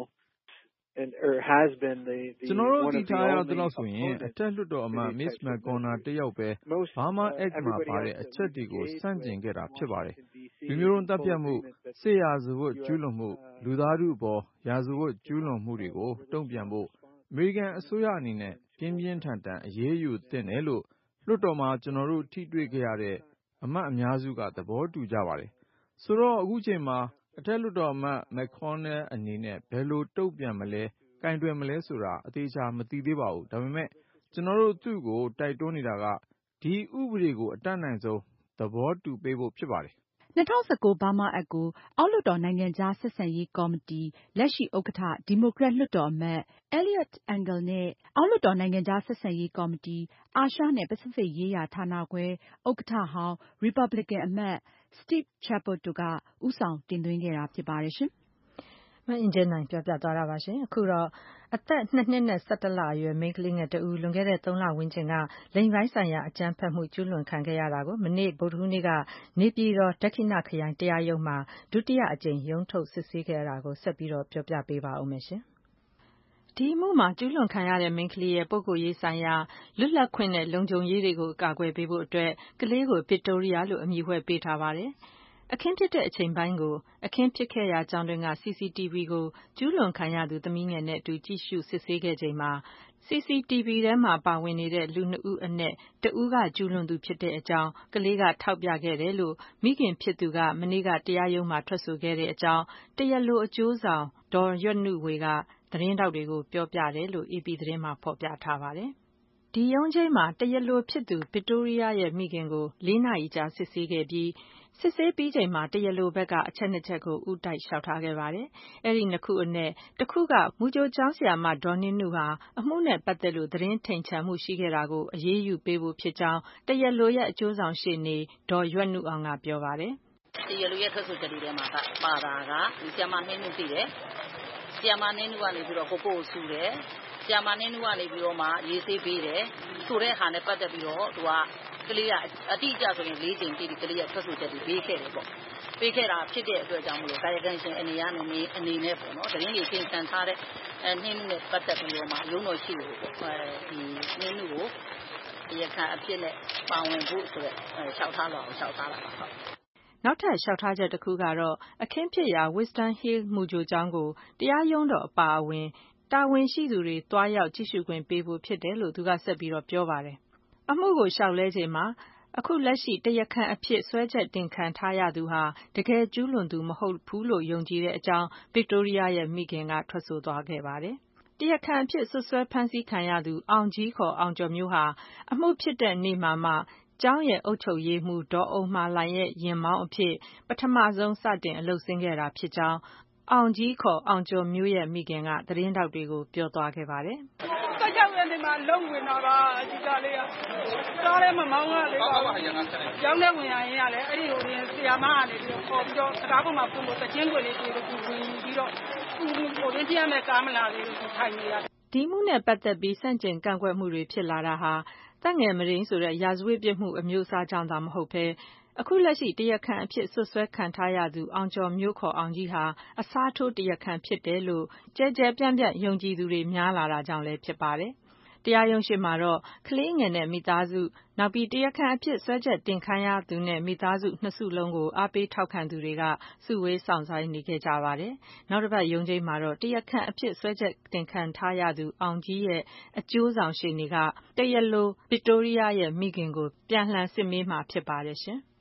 and or has been the the ကျွန်တော်တို့သိထားရသလောက်ဆိုရင်အထက်လွှတ်တော်အမတ် Mitch McConnell တယောက်ပဲ Burma Act မှာပါတဲ့အချက်တွေကိုစန့်ကျင်ခဲ့တာဖြစ်ပါတယ်။လူမျိုးတုံးတပ်ဖြတ်မှု၊စစ်ရာဇဝတ်ကျူးလွန်မှု၊လူသားထုအပေါ်ရာဇဝတ်ကျူးလွန်မှုတွေကိုတုံ့ပြန်ဖို့အမေရိကန်အစိုးရအနေနဲ့ပြင်းပြင်းထန်ထန်အရေးယူသင့်တယ်လို့လွှတ်တော်မှာကျွန်တော်တို့ထိတွေ့ခဲ့ရတဲ့အမတ်အများစုကသဘောတူကြပါတယ်။ဆိုတော့အခုချိန်မှာအထက်လွှတ်တော်အမတ် McConnell အနေနဲ့ဘယ်လိုတုံ့ပြန်မလဲကိုင်တွယ်မလဲဆိုတာအသေးချာမသိသေးပါဘူး။ဒါပေမဲ့ကျွန်တော်တို့သူ့ကိုတိုက်တွန်းနေတာကဒီဥပဒေကိုအတတ်နိုင်ဆုံးသဘောတူပေးဖို့ဖြစ်ပါတယ်။၂၀၁၉ Burma Act ကိုအောက်လွှတ်တော်နိုင်ငံခြားဆက်ဆံရေးကော်မတီလက်ရှိဥက္ကဋ္ဌဒီမိုကရက်လွှတ်တော်အမတ် Eliot Engel နဲ့အောက်လွှတ်တော်နိုင်ငံခြားဆက်ဆံရေးကော်မတီအာရှနဲ့ပစိဖိတ်ရေးရာဌာနခွဲဥက္ကဋ္ဌဟောင်း Republican အမတ် Steve Chabot တို့ကဦးဆောင်တင်သွင်းခဲ့တာဖြစ်ပါတယ်ရှင်မအင်ကြင်းနိုင်ပြောပြသွားတာပါရှင်အခုတော့အသက်နှစ်နှစ်နဲ့ဆယ့်တစ်လအရွယ်မိန်းကလေးငယ်တဦးလွန်ခဲ့တဲ့သုံးလဝန်းကျင်ကလိင်ပိုင်းဆိုင်ရာအကြမ်းဖက်မှုကျူးလွန်ခံခဲ့ရတာကိုမနေ့ဗုဒ္ဓဟူးနေ့ကနေပြည်တော်ဒက္ခိဏခရိုင်တရားရုံးမှာဒုတိယအကြိမ်ရုံးထုတ်စစ်ဆေးခဲ့တာကိုဆက်ပြီးတော့ပြောပြပေးပါဦးမယ်ရှင်ဒီအမှုမှာကျူးလွန်ခံရတဲ့မိန်းကလေးရဲ့ပုဂ္ဂိုလ်ရေးဆိုင်ရာလွတ်လပ်ခွင့်နဲ့လုံခြုံရေးတွေကိုအကာအကွယ်ပေးဖို့အတွက်ကလေးကိုဗစ်တိုးရီးယားလို့အမည်ဝှက်ပေးထားပါတယ်အခင်းဖြစ်တဲ့အချိန်ပိုင်းကိုအခင်းဖြစ်ခဲ့ရာကျောင်းတွင်က စီစီတီဗီ ကိုကျူးလွန်ခံရသူသမီးငယ်နဲ့အတူကြည့်ရှုစစ်ဆေးခဲ့ချိန်မှာ စီစီတီဗီ ထဲမှာပါဝင်နေတဲ့လူနှစ်ဦးအနက်တဦးကကျူးလွန်သူဖြစ်တဲ့အကြောင်းကလေးကထောက်ပြခဲ့တယ်လို့မိခင်ဖြစ်သူကမနေ့ကတရားရုံးမှာထွက်ဆိုခဲ့တဲ့အကြောင်းတရားလိုအကျိုးဆောင်ဒေါ်ရွက်နုဝေကသတင်းထောက်တွေကိုပြောပြတယ်လို့ အေပီ သတင်းမှာဖော်ပြထားပါတယ်။ဒီရုံးချိန်းမှာတရားလိုဖြစ်သူဗစ်တိုးရီးယားရဲ့မိခင်ကိုလေးနာရီကြာစစ်ဆေးခဲ့ပြီးစစ်ဆေးပြီးချိန်မှာတရားလိုဘက်ကအချက်နှစ်ချက်ကိုဦးတိုက်လျှောက်ထားခဲ့ပါတယ်။အဲဒီနှစ်ခုအနက်တစ်ခုကမူကြိုကျောင်းဆရာမဒေါ်နင်းနုဟာအမှုနဲ့ပတ်သက်လို့သတင်းထိန်ချန်မှုရှိခဲ့တာကိုအရေးယူပေးဖို့ဖြစ်ကြောင်းတရားလိုရဲ့အကျိုးဆောင်ရှေ့နေဒေါ်ရွက်နုအောင်ကပြောပါတယ်။တရားလိုရဲ့ထွက်ဆိုချက်တွေထဲမှာပါတာကဆရာမနင်းနုသိတယ်။ဆရာမနင်းနုကနေပြီးတော့ကိုကိုကိုဆူတယ်။ဆရာမနင်းနုကနေပြီးတော့မှရေးဆေးပေးတယ်။ဆိုတဲ့ဟာနဲ့ပတ်သက်ပြီးတော့သူကကလေးကအတိအကျဆိုရင်လေးချိန်တိတိကလေးကထွက်ဆိုချက်တွေပေးခဲ့တယ်ပေါ့ပေးခဲ့တာဖြစ်တဲ့အတွက်ကြောင့်မလို့ကာယကံရှင်အနေရနေအနေနဲ့ပေါ့နော်တရင်ကြီးချိန်ဆန်ထားတဲ့အဲနှင်းနဲ့ပတ်သက်ပြီးတော့မှရုံးတော်ရှိကိုအဲဒီနှင်းနုကိုရခိုင်အဖြစ်နဲ့ပါဝင်ဖို့ဆိုတော့လျှောက်ထားတော့လျှောက်ထားတာပါဟုတ်နောက်ထပ်လျှောက်ထားချက်တစ်ခုကတော့အခင်းဖြစ်ရာ Wisdom Hill မူကြိုကျောင်းကိုတရားရုံးတော်အပါအဝင်တာဝန်ရှိသူတွေတွားရောက်ကြည့်ရှုခွင့်ပေးဖို့ဖြစ်တယ်လို့သူကဆက်ပြီးတော့ပြောပါတယ်အမှုကိုလျှောက်လဲချိန်မှာအခုလက်ရှိတရားခံအဖြစ်ဆွဲချက်တင်ခံထားရသူဟာတကယ်ကျူးလွန်သူမဟုတ်ဘူးလို့ယုံကြည်တဲ့အကြောင်းဗစ်တိုးရီးယားရဲ့မိခင်ကထွက်ဆိုသွားခဲ့ပါတယ်။တရားခံအဖြစ်ဆွဆွဲဖမ်းဆီးခံရသူအောင်ကြီးခေါ်အောင်ကျော်မျိုးဟာအမှုဖြစ်တဲ့နေ့မှာမှကျောင်းရဲ့အုပ်ချုပ်ရေးမှူးဒေါ်အုံမာလှိုင်ရဲ့ရင်မောင်းအဖြစ်ပထမဆုံးစတင်အလုပ်ဆင်းခဲ့တာဖြစ်ကြောင်းအောင်ကြီးခေါ်အောင်ကျော်မျိုးရဲ့မိခင်ကသတင်းထောက်တွေကိုပြောသွားခဲ့ပါတယ်။ဆက်ကြောက်ရနေမှာလုံဝင်တော့ပါအကြီးကလေးကစားလဲမမောင်းကလေးပါကျောင်းထဲဝင်ရရင်ကလည်းအဲ့ဒီဟိုရင်ဆရာမကနေပြီးတော့ခေါ်ပြီးတော့တရားပေါ်မှာပုံပေါ်တချင်းွယ်လေးကိုဝင်ပြီးတော့ဟိုဟိုရင်းပြမဲ့ကားမလာလေးကိုထိုင်နေရတယ်ဒီမှုနဲ့ပတ်သက်ပြီးစန့်ကျင်ကန့်ကွက်မှုတွေဖြစ်လာတာဟာတပ်ငယ်မရင်းဆိုတဲ့ရာဇဝတ်ပြစ်မှုအမျိုးအစားကြောင့်သာမဟုတ်ဘဲအခုလက်ရှိတရားခံအဖြစ်ဆွဆွဲခံထားရသူအောင်ကျော်မျိုးခေါ်အောင်ကြီးဟာအစားထိုးတရားခံဖြစ်တယ်လို့ကြဲကြဲပြန့်ပြန့်ယုံကြည်သူတွေများလာတာကြောင့်လည်းဖြစ်ပါတယ်။တရားရုံးရှိမှာတော့ကလေးငယ်နဲ့မိသားစုနောက်ပြီးတရားခံအဖြစ်ဆွဲချက်တင်ခံရသူနဲ့မိသားစုနှစ်စုလုံးကိုအားပေးထောက်ခံသူတွေကစုဝေးဆောင်ဆိုင်နေခဲ့ကြပါတယ်။နောက်တစ်ပတ်ရုံးချိန်မှာတော့တရားခံအဖြစ်ဆွဲချက်တင်ခံထားရသူအောင်ကြီးရဲ့အကျိုးဆောင်ရှေ့နေကတရားလိုဗစ်တိုးရီးယားရဲ့မိခင်ကိုပြန်လှန်စစ်မေးမှာဖြစ်ပါတယ်ရှင်။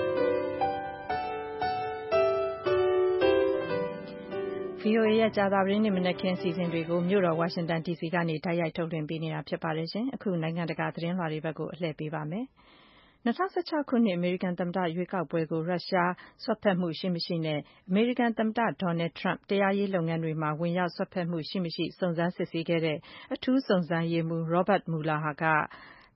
ဗွီအိုအေရဲ့ကြာသပတေးနေ့မနက်ခင်းအစီအစဉ်တွေကိုမြို့တော်ဝါရှင်တန်ဒီစီကနေတိုက်ရိုက်ထုတ်လွှင့်ပေးနေတာဖြစ်ပါတယ်ရှင်။အခုနိုင်ငံတကာသတင်းလွှာတွေဘက်ကိုအလှည့်ပေးပါမယ်။၂၀၁၆ခုနှစ်အမေရိကန်သမ္မတရွေးကောက်ပွဲကိုရုရှားစွက်ဖက်မှုရှိမရှိနဲ့အမေရိကန်သမ္မတဒေါ်နယ်ထရန့်တရားရေးလုပ်ငန်းတွေမှာဝင်ရောက်စွက်ဖက်မှုရှိမရှိစုံစမ်းစစ်ဆေးခဲ့တဲ့အထူးစုံစမ်းရေးမှူး Robert Mueller က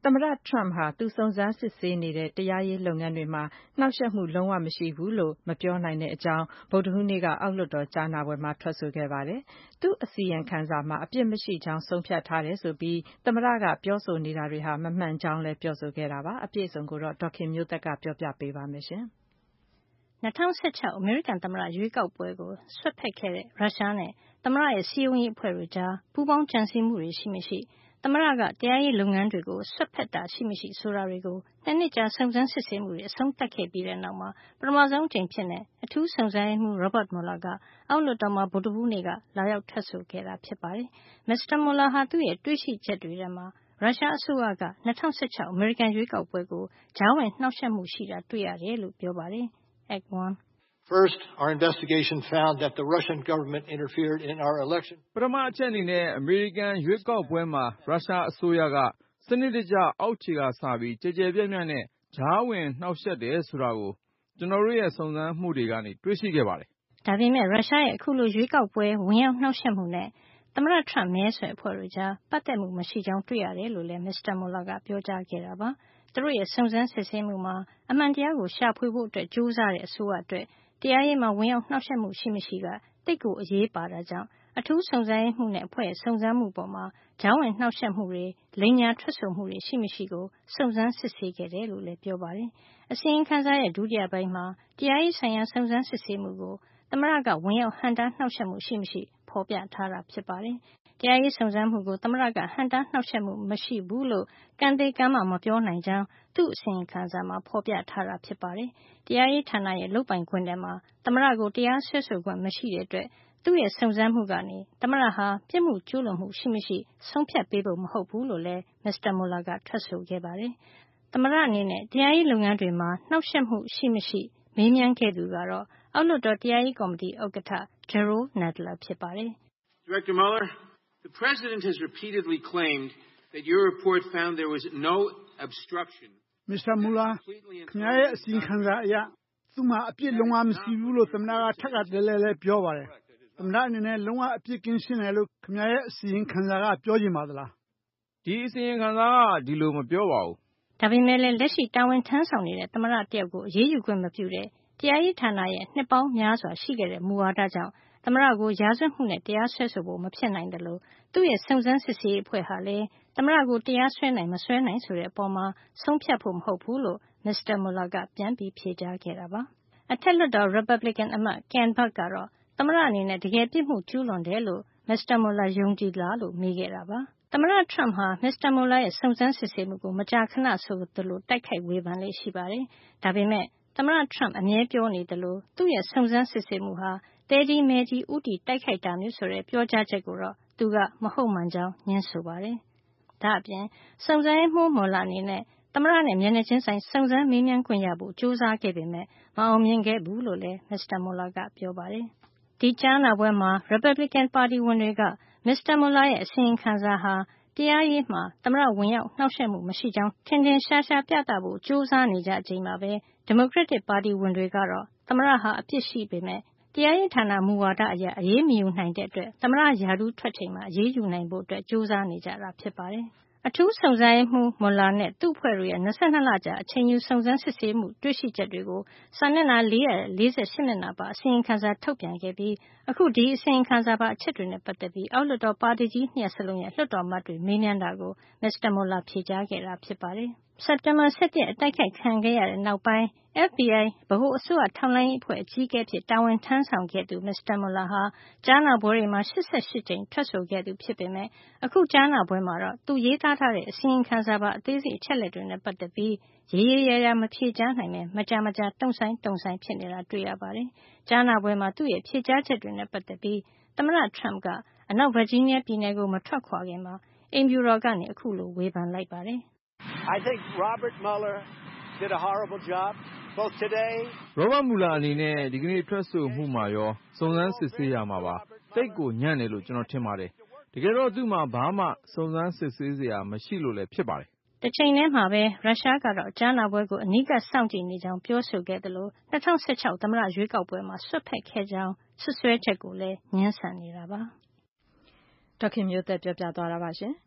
သမ္မတ Trump ဟာ သူစုံစမ်းစစ်ဆေးနေတဲ့ တရားရေးလုပ်ငန်းတွေမှာ နှောင့်ယှက်မှုလုံးဝမရှိဘူးလို့ မပြောနိုင်ကြောင်း ဗုဒ္ဓဟူးနေ့က အောက်လွှတ်တော်ကြားနာပွဲမှာ ထွက်ဆိုခဲ့ပါတယ်။ သူ့အစီရင်ခံစာမှာ အပြစ်မရှိကြောင်း ဆုံးဖြတ်ထားတယ်ဆိုပြီး သမ္မတက ပြောဆိုနေတာတွေဟာ မမှန်ကြောင်းလည်း ပြောဆိုခဲ့တာပါ။ အပြည့်အစုံကိုတော့ ဒေါ်ခင်မျိုးသက်က ပြောပြပေးပါမယ်။၂၀၁၆ အမေရိကန်သမ္မတရွေးကောက်ပွဲကို စွက်ဖက်ခဲ့တဲ့ ရုရှားနဲ့ သမ္မတရဲ့ စည်းရုံးရေးအဖွဲ့တွေကြား ပူးပေါင်းကြံစည်မှုတွေ ရှိမရှိ၊ သမ္မတက တရားရေးလုပ်ငန်းတွေကို စွက်ဖက်တာ ရှိမရှိ ဆိုတာတွေကို ၂ နှစ်ကြာ စုံစမ်းစစ်ဆေးမှုတွေ အဆုံးသတ်ခဲ့ပြီးတဲ့နောက်မှာ ပထမဆုံးအကြိမ်အဖြစ် အထူးစုံစမ်းရေးမှူး Robert Mueller က အောက်လွှတ်တော်မှာ ဗုဒ္ဓဟူးနေ့က လာရောက်ထွက်ဆိုခဲ့တာ ဖြစ်ပါတယ်။ မစ္စတာ Mueller ဟာ သူ့ရဲ့တွေ့ရှိချက်တွေထဲမှာ ရုရှားအစိုးရက ၂၀၁၆ အမေရိကန်ရွေးကောက်ပွဲကို ကြားဝင်နှောင့်ယှက်မှုရှိတာ တွေ့ရတယ်လို့ ပြောပါတယ်။ Act one First, our investigation found that the Russian government interfered in our election. ပထမအချက်အနေနဲ့ အမေရိကန်ရွေးကောက်ပွဲမှာရုရှားအစိုးရက စနစ်တကျအောက်ခြေကစပြီး ကျယ်ကျယ်ပြန့်ပြန့်နဲ့ ကြားဝင်နှောင့်ယှက်တယ်ဆိုတာကို ကျွန်တော်တို့ရဲ့ စုံစမ်းမှုတွေကနေ တွေ့ရှိခဲ့ပါတယ်။ ဒါပေမဲ့ ရုရှားရဲ့အခုလိုရွေးကောက်ပွဲ ဝင်ရောက်နှောင့်ယှက်မှုနဲ့ သမ္မတ Trump မဲဆွယ်အဖွဲ့တို့ကြား ပတ်သက်မှုမရှိကြောင်း တွေ့ရတယ်လို့လည်း မစ္စတာ Mueller က ပြောကြားခဲ့တာပါ။ သူတို့ရဲ့ စုံစမ်းစစ်ဆေးမှုမှာ အမှန်တရားကို ရှာဖွေဖို့ ကြိုးစားတဲ့ အစိုးရအတွက် တရားရေးမှာ ဝင်ရောက်နှောင့်ယှက်မှု ရှိမရှိက သိပ်ကိုအရေးပါတာကြောင့် အထူးစုံစမ်းရေးမှူးနဲ့ အဖွဲ့ရဲ့ စုံစမ်းမှုအပေါ် ကြားဝင်နှောင့်ယှက်မှုတွေ၊ လိမ်ညာထွက်ဆိုမှုတွေ ရှိမရှိကို စုံစမ်းစစ်ဆေးခဲ့တယ်လို့လည်း ပြောပါတယ်။ အစီရင်ခံစာရဲ့ ဒုတိယပိုင်းမှာ တရားရေးဆိုင်ရာ စုံစမ်းစစ်ဆေးမှုကို သမ္မတက ဝင်ရောက်ဟန့်တားနှောင့်ယှက်မှု ရှိမရှိ ဖေါ်ပြထားတာ ဖြစ်ပါတယ်။ တရားရေးစုံစမ်းမှုကို သမ္မတက ဟန့်တားနှောင့်ယှက်မှု မရှိဘူးလို့ ကံသေကံမ မပြောနိုင်ကြောင်း သူ့အစီရင်ခံစာမှာ ဖေါ်ပြထားတာ ဖြစ်ပါတယ်။ တရားရေးဌာနရဲ့ လုပ်ပိုင်ခွင့်ထဲမှာ သမ္မတကို တရားစွဲဆိုခွင့် မရှိတဲ့အတွက် သူ့ရဲ့ စုံစမ်းမှုကနေ သမ္မတဟာ ပြစ်မှုကျူးလွန်မှု ရှိမရှိ ဆုံးဖြတ်ပေးဖို့ မဟုတ်ဘူးလို့လည်း မစ္စတာ Mueller က ထွက်ဆိုခဲ့ပါတယ်။ သမ္မတအနေနဲ့ တရားရေးလုပ်ငန်းတွေမှာ နှောင့်ယှက်မှု ရှိမရှိ မေးမြန်းခဲ့သူကတော့ အောက်လွှတ်တော် တရားရေးကော်မတီဥက္ကဋ္ဌ Jerrold Nadler ဖြစ်ပါတယ်။ Director Mueller, the President has repeatedly claimed that your report found there was no obstruction. မစ္စတာ Mueller ခင်ဗျားရဲ့အစီရင်ခံစာအရ သူ့မှာအပြစ်လုံးဝမရှိဘူးလို့ သမ္မတက ထပ်ခါတလဲလဲပြောပါတယ်။ သမ္မတအနေနဲ့ လုံးဝအပြစ်ကင်းရှင်းတယ်လို့ ခင်ဗျားရဲ့အစီရင်ခံစာက ပြောချင်ပါသလား။ ဒီအစီရင်ခံစာက ဒီလိုမပြောပါဘူး။ ဒါပေမဲ့လည်း လက်ရှိတာဝန်ထမ်းဆောင်နေတဲ့ သမ္မတတယောက်ကို အရေးယူခွင့်မပြုတဲ့ တရားရေးဌာနရဲ့ နှစ်ပေါင်းများစွာရှိခဲ့တဲ့ မူဝါဒကြောင့် သမ္မတကို ရာဇဝတ်မှုနဲ့ တရားစွဲဆိုဖို့ မဖြစ်နိုင်သလို သူ့ရဲ့ စုံစမ်းစစ်ဆေးရေးအဖွဲ့ဟာလည်း သမ္မတကို တရားစွဲနိုင် မစွဲနိုင်ဆိုတဲ့အပေါ်မှာ ဆုံးဖြတ်ဖို့ မဟုတ်ဘူးလို့ မစ္စတာ Mueller က ပြန်ဖြေကြားခဲ့တာပါ။ အထက်လွှတ်တော် ရီပတ်ဘလစ်ကင်အမတ် Ken Buck ကတော့ သမ္မတအနေနဲ့ တကယ်ပြစ်မှုကျူးလွန်တယ်လို့ မစ္စတာ Mueller ယုံကြည်သလားလို့ မေးခဲ့တာပါ။ သမ္မတ Trump ဟာ မစ္စတာ Mueller ရဲ့ စုံစမ်းစစ်ဆေးမှုကို မကြာခဏဆိုသလို တိုက်ခိုက်ဝေဖန်လေ့ရှိပါတယ်။ ဒါပေမဲ့ သမ္မတ Trump အမြဲပြောနေသလို သူ့ရဲ့ စုံစမ်းစစ်ဆေးမှုဟာ သဲကြီးမဲကြီး ဦးတည်တိုက်ခိုက်တာမျိုးဆိုတဲ့ ပြောကြားချက်ကိုတော့ သူက မဟုတ်မှန်ကြောင်း ငြင်းဆိုပါတယ်။ ဒါ့အပြင် စုံစမ်းရေးမှူး Mueller အနေနဲ့ သမ္မတနဲ့ မျက်နှာချင်းဆိုင် စုံစမ်းမေးမြန်းခွင့်ရဖို့ ကြိုးစားခဲ့ပေမယ့် မအောင်မြင်ခဲ့ဘူးလို့လည်း မစ္စတာ Mueller ကပြောပါတယ်။ ဒီကြားနာပွဲမှာ ရီပတ်ဘလစ်ကင်ပါတီဝင်တွေက မစ္စတာ Mueller ရဲ့ အစီရင်ခံစာဟာ တရားရေးမှာ သမ္မတဝင်ရောက်နှောင့်ယှက်မှု မရှိကြောင်း ထင်ထင်ရှားရှား ပြသဖို့ ကြိုးစားနေကြချိန်မှာပဲ ဒီမိုကရက်တစ်ပါတီဝင်တွေကတော့ သမ္မတဟာ အပြစ်ရှိပေမယ့် တရားရေးဌာန မူဝါဒအရ အရေးမယူနိုင်တဲ့အတွက် သမ္မတရာထူးထွက်ချိန်မှာ အရေးယူနိုင်ဖို့ ကြိုးစားနေကြတာ ဖြစ်ပါတယ်။ အထူးစုံစမ်းရေးမှူး Mueller နဲ့ သူ့အဖွဲ့တို့ရဲ့ ၂၂ လကြာ အချိန်ယူ စုံစမ်းစစ်ဆေးမှု တွေ့ရှိချက်တွေကို စာမျက်နှာ ၄၄၈ မျက်နှာပါ အစီရင်ခံစာ ထုတ်ပြန်ခဲ့ပြီး အခု ဒီအစီရင်ခံစာပါ အချက်တွေနဲ့ ပတ်သက်ပြီး အောက်လွှတ်တော် ပါတီကြီး ၂ ရပ်စလုံးရဲ့ လွှတ်တော်အမတ်တွေ မေးမြန်းတာကို မစ္စတာ Mueller ဖြေကြားခဲ့တာ ဖြစ်ပါတယ်။ စက်တင်ဘာ ၁၁ ရက် အတိုက်ခိုက်ခံခဲ့ရတဲ့ နောက်ပိုင်း အက်ဖ်ဘီအိုင် ဗဟိုအစိုးရထောက်လှမ်းရေးအဖွဲ့ အကြီးအကဲအဖြစ် တာဝန်ထမ်းဆောင်ခဲ့သူ မစ္စတာ Mueller ဟာ ကြားနာပွဲတွေမှာ ၈၈ ကြိမ် ထွက်ဆိုခဲ့သူ ဖြစ်ပေမယ့် အခုကြားနာပွဲမှာတော့ သူရေးသားထားတဲ့ အစီရင်ခံစာပါ အသေးစိတ် အချက်အလက်တွေနဲ့ ပတ်သက်ပြီး ရေရေရာရာ မဖြေကြားနိုင်ပဲ မကြာမကြာ တုန့်ဆိုင်းတုန့်ဆိုင်း ဖြစ်နေတာ တွေ့ရပါတယ်။ ကြားနာပွဲမှာ သူ့ရဲ့ ဖြေကြားချက်တွေနဲ့ ပတ်သက်ပြီး သမ္မတ Trump က အနောက်ဗာဂျီးနီးယားပြည်နယ်ကို မထွက်ခွါခင်မှာ အိမ်ဖြူတော်ကနေ အခုလို ဝေဖန်လိုက်ပါတယ်။ Robert Mueller အနေနဲ့ ဒီကနေ့ ထွက်ဆိုမှုမှာရော စုံစမ်းစစ်ဆေးရာမှာပါ သိပ်ကိုညံ့တယ်လို့ ကျွန်တော်ထင်ပါတယ်။ တကယ်တော့ သူ့မှာ ဘာမှ စုံစမ်းစစ်ဆေးစရာ မရှိလို့လည်း ဖြစ်ပါတယ်။ တချိန်ထဲမှာပဲ ရုရှားကတော့ ကြားနာပွဲကို အနီးကပ်စောင့်ကြည့်နေကြောင်း ပြောဆိုခဲ့သလို ၂၀၁၆ သမ္မတရွေးကောက်ပွဲမှာ စွက်ဖက်ခဲ့ကြောင်း စွပ်စွဲချက်ကိုလည်း ငြင်းဆန်နေတာပါ။ ဒေါ်ခင်မျိုးသက် ပြောပြသွားတာပါ။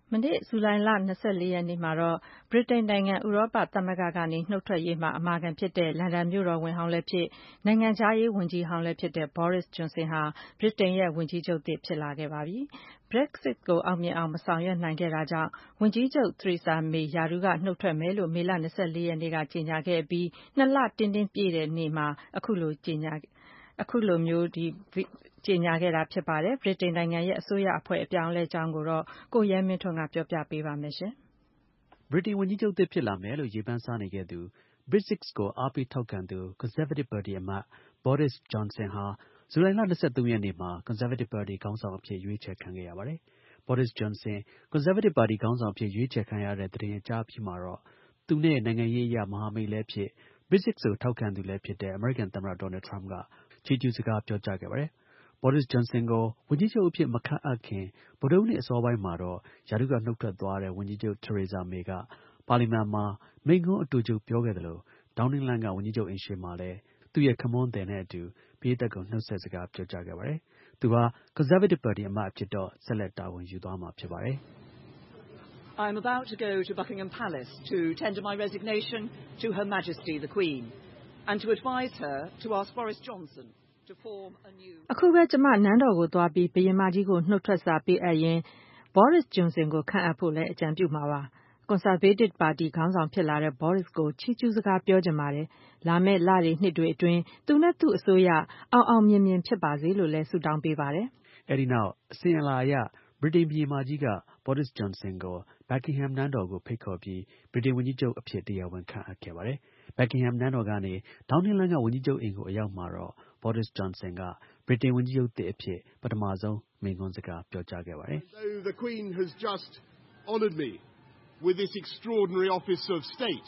မနေ့ဇူလိုင်လ၂၄ရက်နေ့မှာတော့ဗြိတိန်နိုင်ငံဥရောပသမဂ္ဂကနေနုတ်ထွက်ရေးမှာအမာခံဖြစ်တဲ့လန်ဒန်မြို့တော်ဝန်ဟောင်းလည်းဖြစ်နိုင်ငံခြားရေးဝန်ကြီးဟောင်းလည်းဖြစ်တဲ့ Boris Johnson ဟာဗြိတိန်ရဲ့ဝန်ကြီးချုပ်သစ်ဖြစ်လာခဲ့ပါပြီ။ Brexit ကိုအောင်မြင်အောင်မဆောင်ရွက်နိုင်ခဲ့တာကြောင့်ဝန်ကြီးချုပ် Theresa May ရာထူးကနုတ်ထွက်မယ်လို့မေလ၂၄ရက်နေ့ကကြေညာခဲ့ပြီးနှစ်လတင်းတင်းပြည့်တဲ့နေ့မှာအခုလိုကြေညာအခုလိုမျိုးဒီကြေညာခဲ့တာဖြစ်ပါတယ်။ ဗြိတိန်နိုင်ငံရဲ့အစိုးရအဖွဲ့အပြောင်းအလဲအကြောင်းကိုတော့ကိုရဲမင်းထွန်းကပြောပြပေးပါမယ်ရှင်။ ဗြိတိန်ဝန်ကြီးချုပ်သစ်ဖြစ်လာမယ်လို့ရေပန်းစားနေခဲ့သူ Brexit ကိုအားပေးထောက်ခံသူ Conservative ပါတီအမတ် Boris Johnson ဟာဇူလိုင်လ၂၃ရက်နေ့မှာ Conservative ပါတီခေါင်းဆောင်အဖြစ်ရွေးချယ်ခံခဲ့ရပါတယ်။ Boris Johnson Conservative ပါတီခေါင်းဆောင်အဖြစ်ရွေးချယ်ခံရတဲ့သတင်းအကြားအပြီးမှာတော့သူနဲ့နိုင်ငံရေးအရမဟာမိတ်လည်းဖြစ် Brexit ကိုထောက်ခံသူလည်းဖြစ်တဲ့ အမေရိကန်သမ္မတ Donald Trump ကချီးကျူးစကားပြောကြားခဲ့ပါတယ်။ Boris Johnson ကိုဝန်ကြီးချုပ်အဖြစ်မခန့်အပ်ခင် ဗုဒ္ဓဟူးနေ့အစောပိုင်းမှာတော့ရာထူးကနုတ်ထွက်သွားတဲ့ဝန်ကြီးချုပ် Theresa May ကပါလီမန်မှာမိန့်ခွန်းအတိုချုပ်ပြောခဲ့သလို Downing လမ်းကဝန်ကြီးချုပ်အိမ်ရှေ့မှာလည်း သူ့ရဲ့ခမွန်းသည်နဲ့အတူပရိသတ်ကိုနှုတ်ဆက်စကားပြောကြားခဲ့ပါတယ်။ သူဟာ Conservative ပါတီအမတ်အဖြစ်တော့ဆက်လက်တာဝန်ယူသွားမှာဖြစ်ပါတယ်။ I am about to go to Buckingham Palace to tender my resignation to Her Majesty the Queen and to advise her to ask Boris Johnson to form a new အခုပဲကျမနန်းတော်ကိုသွားပြီးဘုရင်မကြီးကိုနှုတ်ထွက်စာပေးအပ်ရင်း Boris Johnson ကိုခန့်အပ်ဖို့လည်းအကြံပြုမှာပါ။ Conservative ပါတီခေါင်းဆောင်ဖြစ်လာတဲ့ Boris ကိုချီးကျူးစကားပြောချင်ပါတယ်။လာမယ့်လတွေနှစ်တွေအတွင်းသူနဲ့သူ့အစိုးရအောင်အောင်မြင်မြင်ဖြစ်ပါစေလို့လည်းဆုတောင်းပေးပါတယ်။အဲဒီနောက်အစဉ်အလာအရဗြိတိန်ဘုရင်မကြီးက Boris Johnson ကို Buckingham နန်းတော်ကိုဖိတ်ခေါ်ပြီးဗြိတိန်ဝန်ကြီးချုပ်အဖြစ်တရားဝင်ခန့်အပ်ခဲ့ပါတယ်။ Buckingham နန်းတော်ကနေ Downing လမ်းကဝန်ကြီးချုပ်အိမ်ကိုအရောက်မှာတော့ Boris Johnson ကဗြိတိန်ဝန်ကြီးချုပ်သစ်အဖြစ်ပထမဆုံးမိန့်ခွန်းစကားပြောကြားခဲ့ပါတယ်။ The Queen has just honored me with this extraordinary office of state.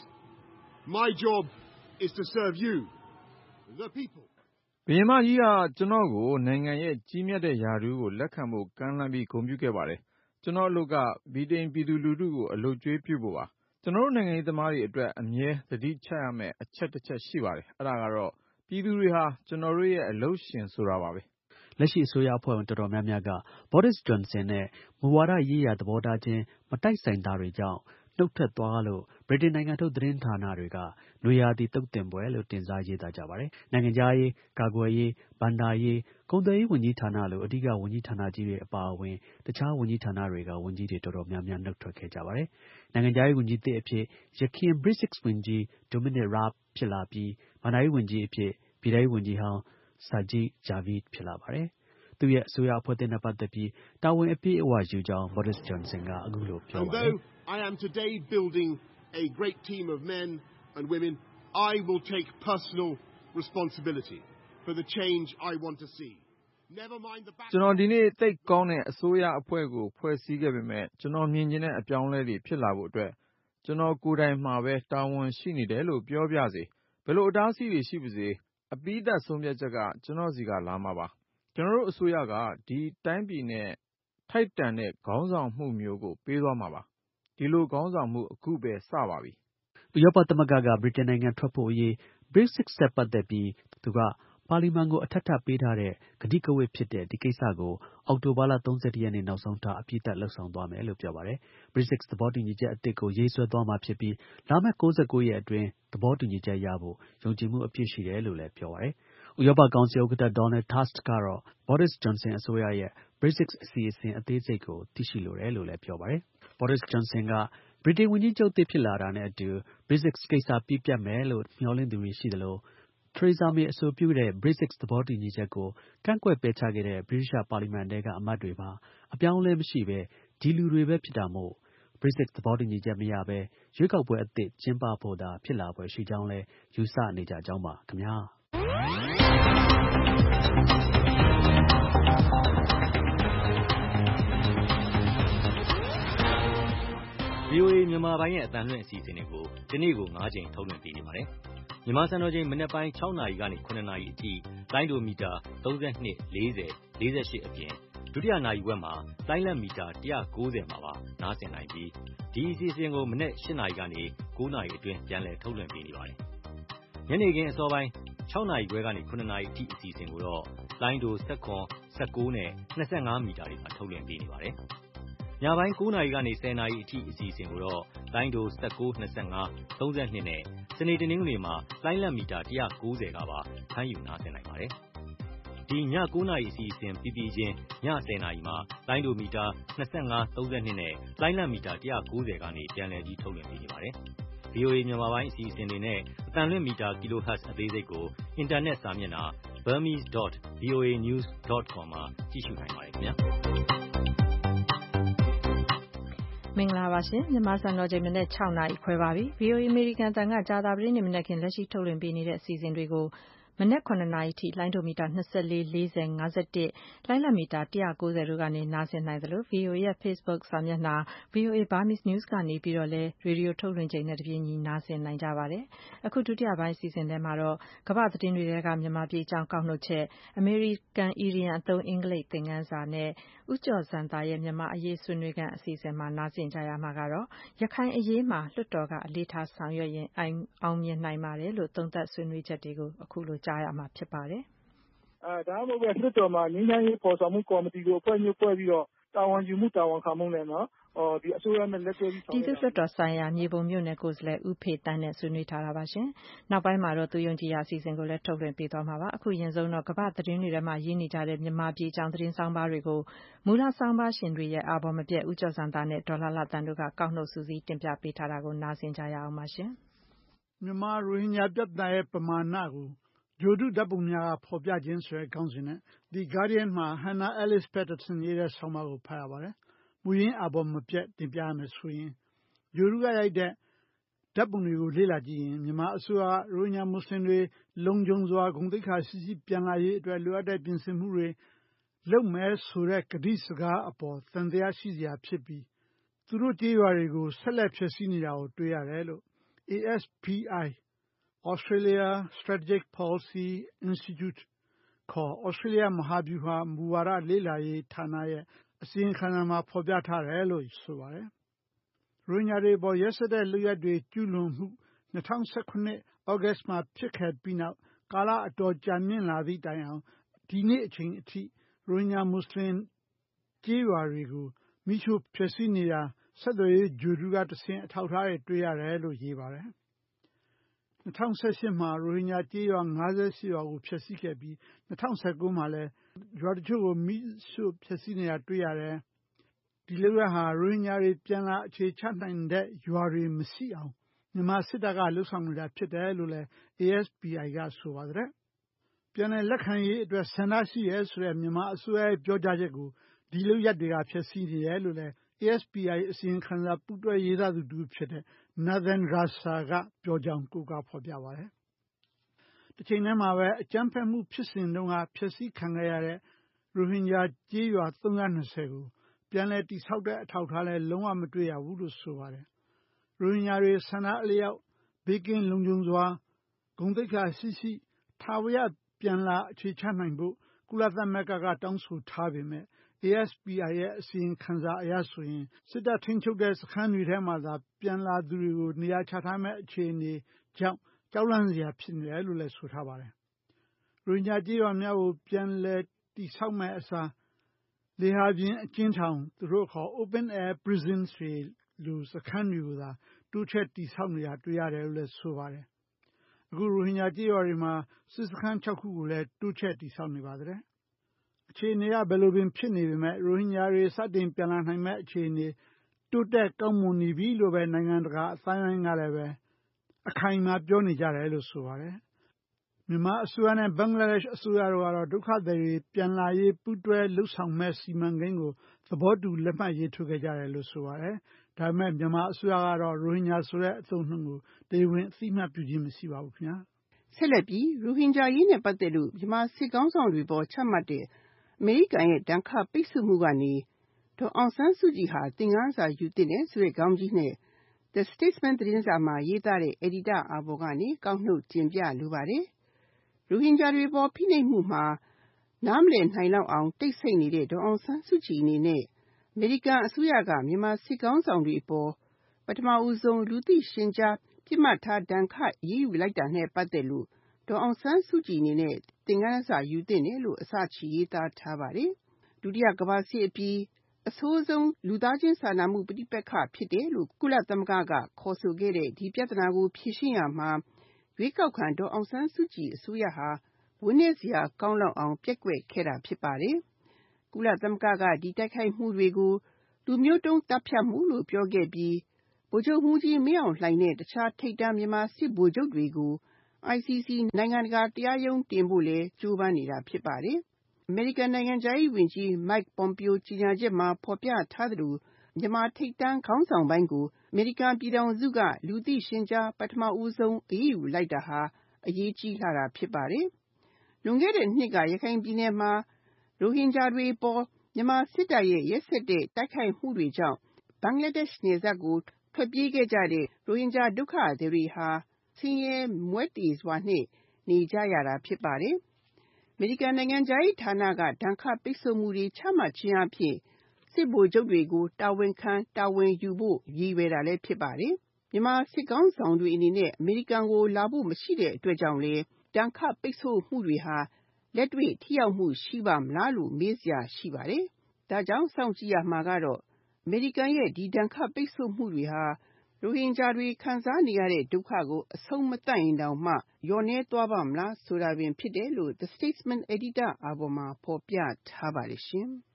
My job is to serve you, the people. ဘုရင်မကြီးကကျွန်တော်ကိုနိုင်ငံရဲ့ကြီးမြတ်တဲ့ရာထူးကိုလက်ခံဖို့ကမ်းလှမ်းပြီးဂုဏ်ပြုခဲ့ပါတယ်။ကျွန်တော်အလုပ်ကဗြိတိန်ပြည်သူလူထုကိုအလုပ်ကျွေးပြုဖို့ပါ။ကျွန်တော်တို့နိုင်ငံရေးသမားတွေအတွက်အမြဲသတိချရမယ့်အချက်တစ်ချက်ရှိပါတယ်။အဲဒါကတော့ပြည်သူတွေဟာကျွန်တော်တို့ရဲ့အလုပ်ရှင်ဆိုတာပါပဲ။လက်ရှိအစိုးရအဖွဲ့ဝင်တော်တော်များများက Boris Johnson နဲ့မူဝါဒရေးရာသဘောထားချင်းမတိုက်ဆိုင်တာတွေကြောင့်နုတ်ထွက်သွားလို့ဗြိတိန်နိုင်ငံထုတ်သတင်းဌာနတွေကနွေရာသီသုတ်သင်ပွဲလို့တင်စားရေးသားကြပါတယ်။နိုင်ငံခြားရေး၊ကာကွယ်ရေး၊ဘဏ္ဍာရေး၊ကုန်သွယ်ရေးဝန်ကြီးဌာနလိုအဓိကဝန်ကြီးဌာနကြီးတွေအပါအဝင်တခြားဝန်ကြီးဌာနတွေကဝန်ကြီးတွေတော်တော်များများနုတ်ထွက်ခဲ့ကြပါတယ်။နိုင်ငံခြားရေးဝန်ကြီးသစ်အဖြစ်ယခင် Brexit ဝန်ကြီး Dominic Raab ဖြစ်လာပြီးဘဏ္ဍာရေးဝန်ကြီးအဖြစ်ပြည်ထဲရေးဝန်ကြီးဟောင်း Sajid Javid ဖြစ်လာပါတယ်။သူ့ရဲ့အစိုးရအဖွဲ့သစ်နဲ့ပတ်သက်ပြီးတာဝန်အပြည့်အဝယူကြောင်း Boris Johnson ကအခုလိုပြောပါတယ်။ I am today building a great team of men and women. I will take personal responsibility for the change I want to see. Never mind the back. ကျွန်တော်ဒီနေ့သိကောင်းတဲ့အစိုးရအဖွဲ့ကိုဖွဲ့စည်းခဲ့ပေမဲ့ကျွန်တော်မြင်ကျင်တဲ့အပြောင်းအလဲတွေဖြစ်လာဖို့အတွက်ကျွန်တော်ကိုယ်တိုင်မှာပဲတာဝန်ရှိနေတယ်လို့ပြောပြစေ။ဘယ်လိုအတားအဆီးတွေရှိပါစေအပြီးသတ်ဆုံးဖြတ်ချက်ကကျွန်တော်စီကလာမှာပါ။ကျွန်တော်တို့အစိုးရကဒီတိုင်းပြည်နဲ့ထိုက်တန်တဲ့ခေါင်းဆောင်မှုမျိုးကိုပေးသွားမှာပါ။ဒီလိုခေါင်းဆောင်မှုအခုပဲစပါပြီ။ဥရောပသမဂ္ဂကဗြိတိန်နိုင်ငံထွက်ဖို့အရေး Brexit နဲ့ပတ်သက်ပြီးသူကပါလီမန်ကိုအထပ်ထပ်ပေးထားတဲ့ကတိကဝတ်ဖြစ်တဲ့ဒီကိစ္စကိုအောက်တိုဘာလ၃၁ရက်နေ့နောက်ဆုံးထားအပြီးသတ်လုပ်ဆောင်သွားမယ်လို့ပြောပါတယ်။ Brexit သဘောတူညီချက်အသစ်ကိုရေးဆွဲသွားမှာဖြစ်ပြီးလာမယ့်၉၉ရက်အတွင်းသဘောတူညီချက်ရဖို့ယုံကြည်မှုအပြည့်ရှိတယ်လို့လည်းပြောပါတယ်။ဥရောပကောင်စီဥက္ကဋ္ဌ Donald Tusk ကတော့ Boris Johnson အစိုးရရဲ့ Brexit အစီအစဉ်အသေးစိတ်ကိုသိရှိလိုတယ်လို့လည်းပြောပါတယ်။ Boris Johnson ကဗြိတိန်ဝန်ကြီးချုပ်သစ်ဖြစ်လာတာနဲ့အတူ Brexit ကိစ္စပြီးပြတ်မယ်လို့မျှော်လင့်သူတွေရှိသလိုTheresa May အဆိုပြုတဲ့ Brexit သဘောတူညီချက်ကိုကန့်ကွက်ပယ်ချခဲ့တဲ့ဗြိတိသျှပါလီမန်ထဲကအမတ်တွေမှာအပြောင်းအလဲမရှိဘဲဒီလူတွေပဲဖြစ်တာမို့Brexit သဘောတူညီချက်မရဘဲရွေးကောက်ပွဲအသစ်ကျင်းပဖို့သာဖြစ်လာဖွယ်ရှိကြောင်းလည်းယူဆနေကြကြောင်းပါခင်ဗျာ။ဗွီအိုအေမြန်မာပိုင်းရဲ့အသံလွှင့်အစီအစဉ်တွေကိုဒီနေ့ကို၅ကြိမ်ထုတ်လွှင့်ပေးနေပါတယ်။မြန်မာစံတော်ချိန်မနက်ပိုင်း၆နာရီကနေ၇နာရီအထိလိုင်းဒိုမီတာ၃၂၊၄၀၊၄၈အပြင်ဒုတိယနာရီဝက်မှာလိုင်းလက်မီတာ၁၉၀မှာပါနားဆင်နိုင်ပြီးဒီအစီအစဉ်ကိုမနက်၈နာရီကနေ၉နာရီအတွင်းပြန်လည်ထုတ်လွှင့်ပေးနေပါတယ်။ညနေခင်းအစောပိုင်း၆နာရီခွဲကနေ၇နာရီအထိအစီအစဉ်ကိုတော့လိုင်းဒို၁၇၊၁၉နဲ့၂၅မီတာတွေမှာထုတ်လွှင့်ပေးနေပါတယ်။ညပိုင်း၉နာရီကနေ၁၀နာရီအထိအစီအစဉ်ကိုတော့လိုင်းဒို၁၉ ၂၅ ၃၂နဲ့စနေတနင်္ဂနွေမှာလိုင်းလံမီတာ၁၉၀ကပါဖမ်းယူနားဆင်နိုင်ပါတယ်။ဒီည၉နာရီအစီအစဉ်ပြီးပြီးချင်းည၁၀နာရီမှာလိုင်းဒိုမီတာ၂၅ ၃၂နဲ့လိုင်းလံမီတာ၁၉၀ကနေပြန်လည်ပြီးထုတ်လွှင့်ပေးနေပါတယ်။ဗီအိုအေ မြန်မာပိုင်းအစီအစဉ်တွေနဲ့အသံလွှင့်မီတာ kilohertz အသေးစိတ်ကိုအင်တာနက်စာမျက်နှာ burmese dot voa news dot com မှာကြည့်ရှုနိုင်ပါတယ်ခင်ဗျာမင်္ဂလာပါရှင်မြန်မာစံတော်ချိန်မနေ့၆နာရီခွဲပါပြီ ဗီအိုအေ အမေရိကန်တန်ကကြာသပတေးနေ့မနက်ခင်းလက်ရှိထုတ်လွှင့်ပေးနေတဲ့အစီအစဉ်တွေကိုမနက်ခုနှစ်နာရီထိလိုင်းဒိုမီတာ၂၄ ၄၀ ၅၁လိုင်းလံမီတာ၁၉၀တို့ကနေနားဆင်နိုင်သလို ဗီအိုအေရဲ့ Facebook စာမျက်နှာ ဗီအိုအေ Burmese News ကနေပြီးတော့လည်းရေဒီယိုထုတ်လွှင့်ချိန်နဲ့တပြေးညီနားဆင်နိုင်ကြပါတယ်အခုဒုတိယပိုင်းအစီအစဉ်ထဲမှာတော့ကမ္ဘာသတင်းတွေထဲကမြန်မာပြည်အကြောင်းကောက်နှုတ်ချက်အမေရိကန်အီရီယန်အသုံးအင်္ဂလိပ်သင်ခန်းစာနဲ့ဦးကျော်ဇံသာရဲ့မြန်မာအရေးဆွေးနွေးခန်းအစီအစဉ်မှာနားဆင်ကြရမှာကတော့ရခိုင်အရေးမှာလွှတ်တော်ကအလေးထားဆောင်ရွက်ရင်အောင်မြင်နိုင်ပါတယ်လို့သုံးသပ်ဆွေးနွေးချက်တွေကိုအခုလိုကြားရမှာဖြစ်ပါတယ်အဲဒါမှမဟုတ်ပဲလွှတ်တော်မှာငြိမ်းချမ်းရေးပေါ်ဆောင်မှုကော်မတီကိုအဖွဲ့မျိုးဖွဲ့ပြီးတော့တာဝန်ယူမှုတာဝန်ခံမှုနဲ့နော်အော်ဒီအစိုးရနဲ့လက်တွဲပြီးဆောင်ရွက်ပြည်သူ့လွှတ်တော်ဆိုင်ရာမြေပုံမြို့နယ်ကိုယ်စားလှယ်ဦးဖေတန်းနဲ့ဆွေးနွေးထားတာပါရှင်နောက်ပိုင်းမှာတော့သူယုံကြည်ရာအစီအစဉ်ကိုလည်းထုတ်လွှင့်ပေးသွားမှာပါအခုရင်ဆုံးတော့ကမ္ဘာသတင်းတွေထဲမှာရေးနေကြတဲ့မြန်မာပြည်အကြောင်းသတင်းဆောင်ပါတွေကိုမူလဆောင်ပါရှင်တွေရဲ့အာဘော်မပြတ်ဦးကျော်စံသားနဲ့ဒေါ်လာလာတန်တို့ကကောက်နှုတ်စုစည်းတင်ပြပေးထားတာကိုနားဆင်ကြရအောင်ပါရှင်မြန်မာရိုဟင်ဂျာပြဿနာရဲ့ပမာဏကိုဂြိုဟ်တုဓာတ်ပုံများကဖော်ပြခြင်းဆိုတဲ့ခေါင်းစဉ်နဲ့ The Guardian မှာ Hannah Alice Patterson ရေးတဲ့ဆောင်းပါးကိုဖတ်ရပါတယ်။မူရင်းအာဘော်မပြတ်တင်ပြရမယ်ဆိုရင်ဂြိုဟ်တုကရိုက်တဲ့ဓာတ်ပုံတွေကိုလေ့လာကြည့်ရင်မြန်မာအစိုးရရိုဟင်ဂျာမွတ်စလင်တွေလုံခြုံစွာဂုဏ်သိက္ခာရှိရှိပြန်လာရေးအတွက်လိုအပ်တဲ့ပြင်ဆင်မှုတွေလုပ်မယ်ဆိုတဲ့ကတိစကားအပေါ်သံသယရှိစရာဖြစ်ပြီးသူတို့ကြေးရွာတွေကိုဆက်လက်ဖျက်ဆီးနေတာကိုတွေ့ရတယ်လို့ A S P I Australia Strategic Policy Institute ခေါ် Australia မဟာဗျူဟာမူဝါဒလေ့လာရေးဌာနရဲ့အစီရင်ခံစာမှာဖော်ပြထားတယ်လို့ဆိုပါတယ်။ရိုဟင်ဂျာတွေပေါ်ရက်စက်တဲ့လုပ်ရပ်တွေကျူးလွန်မှု၂၀၁၇ ဩဂတ်မှာဖြစ်ခဲ့ပြီးနောက်ကာလအတော်ကြာမြင့်လာသည့်တိုင်အောင်ဒီနေ့အချိန်အထိရိုဟင်ဂျာမွတ်စလင်ကြေးရွာတွေကိုမိရှို့ဖျက်ဆီးနေတာဆက်သွယ်ရေးဂြိုဟ်တုကတဆင့်အထောက်အထားတွေတွေ့ရတယ်လို့ရေးပါတယ်။၂၀၁၈မှာရိုဟင်ဂျာကြေးရွာ၅၈ရွာကိုဖျက်ဆီးခဲ့ပြီး၂၀၁၉မှာလည်းရွာတချို့ကိုမိရှို့ဖျက်ဆီးနေတာတွေ့ရတယ်။ဒီလုပ်ရဟာရိုဟင်ဂျာတွေပြန်လာအခြေချနိုင်တဲ့ရွာတွေမရှိအောင်မြန်မာစစ်တပ်ကလှုပ်ဆောင်နေတာဖြစ်တယ်လို့လည်း A S P I ကဆိုပါတယ်။ပြန်လည်လက်ခံရေးအတွက်ဆန္ဒရှိရဲဆိုတဲ့မြန်မာအစိုးရရဲ့ပြောကြားချက်ကိုဒီလုပ်ရပ်တွေကဖျက်ဆီးနေတယ်လို့လည်း A S P I အစီရင်ခံစာပူးတွဲရေးသားသူတူဖြစ်တဲ့ Nathan Ruser ကပြောကြောင်းကိုးကားဖော်ပြပါတယ်။တစ်ချိန်တည်းမှာပဲအကြမ်းဖက်မှုဖြစ်စဉ်တုန်းကဖျက်ဆီးခံခဲ့ရတဲ့ရိုဟင်ဂျာကြေးရွာ၃၂၀ကိုပြန်လည်တည်ဆောက်တဲ့အထောက်အထားလည်းလုံးဝမတွေ့ရဘူးလို့ဆိုပါတယ်။ရိုဟင်ဂျာတွေဆန္ဒအလျောက်ဘေးကင်းလုံခြုံစွာဂုဏ်သိက္ခာရှိရှိထာဝရပြန်လာအခြေချနိုင်ဖို့ကုလသမဂ္ဂကတောင်းဆိုထားပေမဲ့ A S P I ရဲ့အစီရင်ခံစာအရဆိုရင်စစ်တပ်ထိန်းချုပ်တဲ့စခန်းတွေထဲမှာသာပြန်လာသူတွေကိုနေရာချထားမဲ့အခြေအနေကြောင့်ကြောက်လန့်စရာဖြစ်နေတယ်လို့လည်းဆိုထားပါတယ်။ရိုဟင်ဂျာကြေးရွာများကိုပြန်လည်တည်ဆောက်မဲ့အစားလေဟာပြင်အကျဉ်းထောင်သူတို့ခေါ် Open Air Prisons တွေလူစခန်းတွေကိုသာတိုးချဲ့တည်ဆောက်နေတာတွေ့ရတယ်လို့လည်းဆိုပါတယ်။အခုရိုဟင်ဂျာကြေးရွာတွေမှာစစ်စခန်း၆ခုကိုလည်းတိုးချဲ့တည်ဆောက်နေပါတယ်။အခြေအနေကဘယ်လိုပင်ဖြစ်နေပေမဲ့ရိုဟင်ဂျာတွေစတင်ပြန်လာနိုင်မဲ့အခြေအနေတိုးတက်ကောင်းမွန်နေပြီလို့ပဲနိုင်ငံတကာအတိုင်းအဝိုင်းကလည်းပဲအခိုင်အမာပြောနေကြတယ်လို့ဆိုပါတယ်။မြန်မာအစိုးရနဲ့ဘင်္ဂလားဒေ့ရှ်အစိုးရတို့ကတော့ဒုက္ခသည်တွေပြန်လာရေးပူးတွဲလှုပ်ဆောင်မဲ့စီမံကိန်းကိုသဘောတူလက်မှတ်ရေးထိုးခဲ့ကြတယ်လို့ဆိုပါတယ်။ဒါပေမဲ့မြန်မာအစိုးရကတော့ရိုဟင်ဂျာဆိုတဲ့အသုံးအနှုန်းကိုတရားဝင်အသိအမှတ်ပြုခြင်းမရှိပါဘူးခင်ဗျာ။ဆက်လက်ပြီးရိုဟင်ဂျာရေးနဲ့ပတ်သက်လို့မြန်မာစစ်ကောင်းဆောင်တွေပေါ်ချမှတ်တဲ့အမေရိကန်ရဲ့ဒဏ်ခတ်ပိတ်ဆို့မှုကနေဒေါ်အောင်ဆန်းစုကြည်ဟာသင်ခန်းစာယူသင့်တယ်ဆိုတဲ့ခေါင်းကြီးနဲ့ The Statesman သတင်းစာမှာရေးသားတဲ့အယ်ဒီတာအာဘော်ကနေကောက်နှုတ်တင်ပြလိုပါတယ်။ရိုဟင်ဂျာတွေပေါ်ဖိနှိပ်မှုမှာနားမလည်နိုင်လောက်အောင်တိတ်ဆိတ်နေတဲ့ဒေါ်အောင်ဆန်းစုကြည်အနေနဲ့အမေရိကန်အစိုးရကမြန်မာစစ်ကောင်းဆောင်တွေအပေါ်ပထမဦးဆုံးလူသိရှင်ကြားပြစ်မှတ်ထားဒဏ်ခတ်အရေးယူလိုက်တာနဲ့ပတ်သက်လို့ဒေါ်အောင်ဆန်းစုကြည်အနေနဲ့သင်ခန်းစာယူသင့်တယ်လို့အစချီရေးသားထားပါတယ်။ဒုတိယကမ္ဘာစစ်အပြီးအအဆိုးဆုံးလူသားချင်းစာနာမှုပဋိပက္ခဖြစ်တယ်လို့ကုလသမဂ္ဂကခေါ်ဆိုခဲ့တဲ့ဒီပြဿနာကိုဖြေရှင်းရမှာရွေးကောက်ခံဒေါ်အောင်ဆန်းစုကြည်အစိုးရဟာဝန်းနေစရာကောင်းလောက်အောင်ပြက်ကွက်ခဲ့တာဖြစ်ပါတယ်။ကုလသမဂ္ဂကဒီတိုက်ခိုက်မှုတွေကိုလူမျိုးတုံးတပ်ဖြတ်မှုလို့ပြောခဲ့ပြီးဗိုလ်ချုပ်မှူးကြီးမင်းအောင်လှိုင်နဲ့တခြားထိပ်တန်းမြန်မာစစ်ဗိုလ်ချုပ်တွေကို I C C နိုင်ငံတကာတရားရုံးတင်ဖို့လဲကြိုးပမ်းနေတာဖြစ်ပါတယ်။ အမေရိကန်နိုင်ငံခြားရေးဝန်ကြီး Mike Pompeo ကြီးညာချက်မှာဖော်ပြထားသလိုမြန်မာထိပ်တန်းခေါင်းဆောင်ပိုင်းကိုအမေရိကန်ပြည်ထောင်စုကလူသိရှင်ကြားပထမဦးဆုံးအရေးယူလိုက်တာဟာအရေးကြီးလာတာဖြစ်ပါတယ်။လွန်ခဲ့တဲ့နှစ်ကရခိုင်ပြည်နယ်မှာရိုဟင်ဂျာတွေပေါ်မြန်မာစစ်တပ်ရဲ့ရက်စက်တဲ့တိုက်ခိုက်မှုတွေကြောင့်ဘင်္ဂလားဒေ့ရှ်နယ်စပ်ကိုထွက်ပြေးခဲ့ကြတဲ့ရိုဟင်ဂျာဒုက္ခသည်တွေဟာဆင်းရဲမွဲတေစွာနဲ့နေကြရတာဖြစ်ပါတယ်။အမေရိကန်နိုင်ငံခြားရေးဌာနကဒဏ်ခတ်ပိတ်ဆို့မှုတွေချမှတ်ခြင်းအပြင်စစ်ဗိုလ်ချုပ်တွေကိုတာဝန်ခံတာဝန်ယူဖို့ရည်ရွယ်တာလည်းဖြစ်ပါတယ်။မြန်မာစစ်ကောင်းဆောင်တွေအနေနဲ့အမေရိကန်ကိုလာဖို့မရှိတဲ့အတွက်ကြောင့်လေဒဏ်ခတ်ပိတ်ဆို့မှုတွေဟာလက်တွေ့ထိရောက်မှုရှိပါမလားလို့မေးစရာရှိပါတယ်။ဒါကြောင့်စောင့်ကြည့်ရမှာကတော့အမေရိကန်ရဲ့ဒီဒဏ်ခတ်ပိတ်ဆို့မှုတွေဟာရိုဟင်ဂျာတွေခံစားနေရတဲ့ဒုက္ခကိုအဆုံးမသတ်ရင်တောင်မှလျော့နည်းသွားပါမလားဆိုတာပင်ဖြစ်တယ်လို့ The Statesman အယ်ဒီတာအာဘော်မှာဖော်ပြထားပါတယ်ရှင်။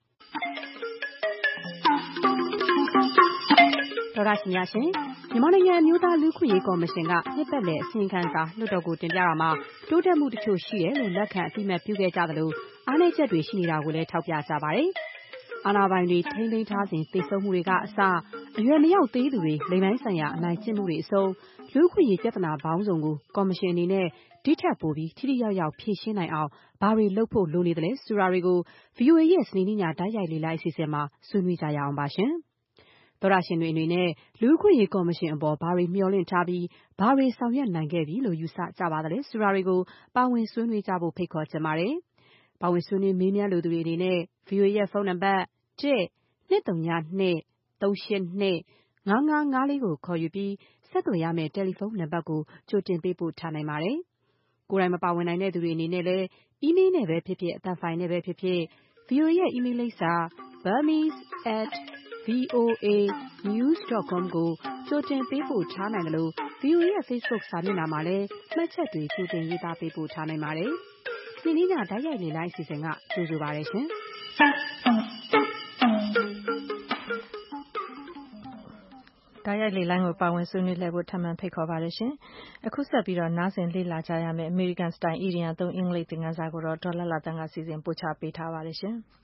သောရရှင်များရှင်မြန်မာနိုင်ငံမျိုးသားလူ့ခွင့်ရေးကော်မရှင်ကနှစ်ပတ်လည်အစီရင်ခံစာလွှတ်တော်ကိုတင်ပြတာမှာတိုးတက်မှုတချို့ရှိတယ်လို့လက်ခံအသိအမှတ်ပြုခဲ့ကြသလိုအားနည်းချက်တွေရှိနေတာကိုလည်းထောက်ပြကြပါတယ်။အာဏာပိုင်တွေထိန်းသိမ်းထားစဉ်သေဆုံးမှုတွေကအစအရွယ်မရောက်သေးသူတွေလိင်ပိုင်းဆိုင်ရာအနိုင်ကျင့်မှုတွေအစုံလူ့ခွင့်ရေးပြဿနာပေါင်းစုံကိုကော်မရှင်အနေနဲ့ဒီထက်ပိုပြီးထိထိရောက်ရောက်ဖြေရှင်းနိုင်အောင်ဘာတွေလုပ်ဖို့လိုနေသလဲဆိုတာတွေကို ဗွီအိုအေ ရဲ့စနေနေ့ညတိုက်ရိုက်လေ့လာအစီအစဉ်မှာဆွေးနွေးကြရအောင်ပါရှင်။သောရရှင်တွေအနေနဲ့လူ့ခွင့်ရေးကော်မရှင်အပေါ်ဘာတွေမျှော်လင့်ထားပြီးဘာတွေဆောင်ရွက်နိုင်ခဲ့ပြီလို့ယူဆကြပါသလဲဆိုတာတွေကိုပါဝင်ဆွေးနွေးကြဖို့ဖိတ်ခေါ်ချင်ပါတယ်။ပါဝင်ဆွေးနွေးမေးမြန်းလိုသူတွေအနေနဲ့ ဗွီအိုအေ ရဲ့ဖုန်းနံပါတ်တစ် နှစ် သုံး ၂ သုံး ရှစ် ၂ ငါး ငါး ငါး လေးကိုခေါ်ယူပြီးဆက်သွယ်ရမယ့်တယ်လီဖုန်းနံပါတ်ကိုကြိုတင်ပေးပို့ထားနိုင်ပါတယ်။ကိုယ်တိုင်မပါဝင်နိုင်တဲ့သူတွေအနေနဲ့လည်းအီးမေးလ်နဲ့ပဲဖြစ်ဖြစ်အသံဖိုင်နဲ့ပဲဖြစ်ဖြစ် ဗွီအိုအေ ရဲ့အီးမေးလ်လိပ်စာ burmese at voa news dot com ကိုကြိုတင်ပေးပို့ထားနိုင်တယ်လို့ ဗွီအိုအေ ရဲ့ Facebook စာမျက်နှာမှာလည်းမှတ်ချက်တွေကြိုတင်ရေးသားပေးပို့ထားနိုင်ပါတယ်။စနေနေ့ညတိုက်ရိုက်လေ့လာအစီအစဉ်ကကြိုဆိုပါရရှင်။တိုက်ရိုက်လေလိုင်းကိုပါဝင်ဆွေးနွေးလှည့်ဖို့ထပ်မံဖိတ်ခေါ်ပါတယ်ရှင်။အခုဆက်ပြီးတော့နားဆင်လေ့လာကြရမယ့် American Style အီဒီယံသုံးအင်္ဂလိပ်သင်ခန်းစာကိုတော့ဒေါ်လာလာတန်းကစီစဉ်ပို့ချပေးထားပါတယ်ရှင်။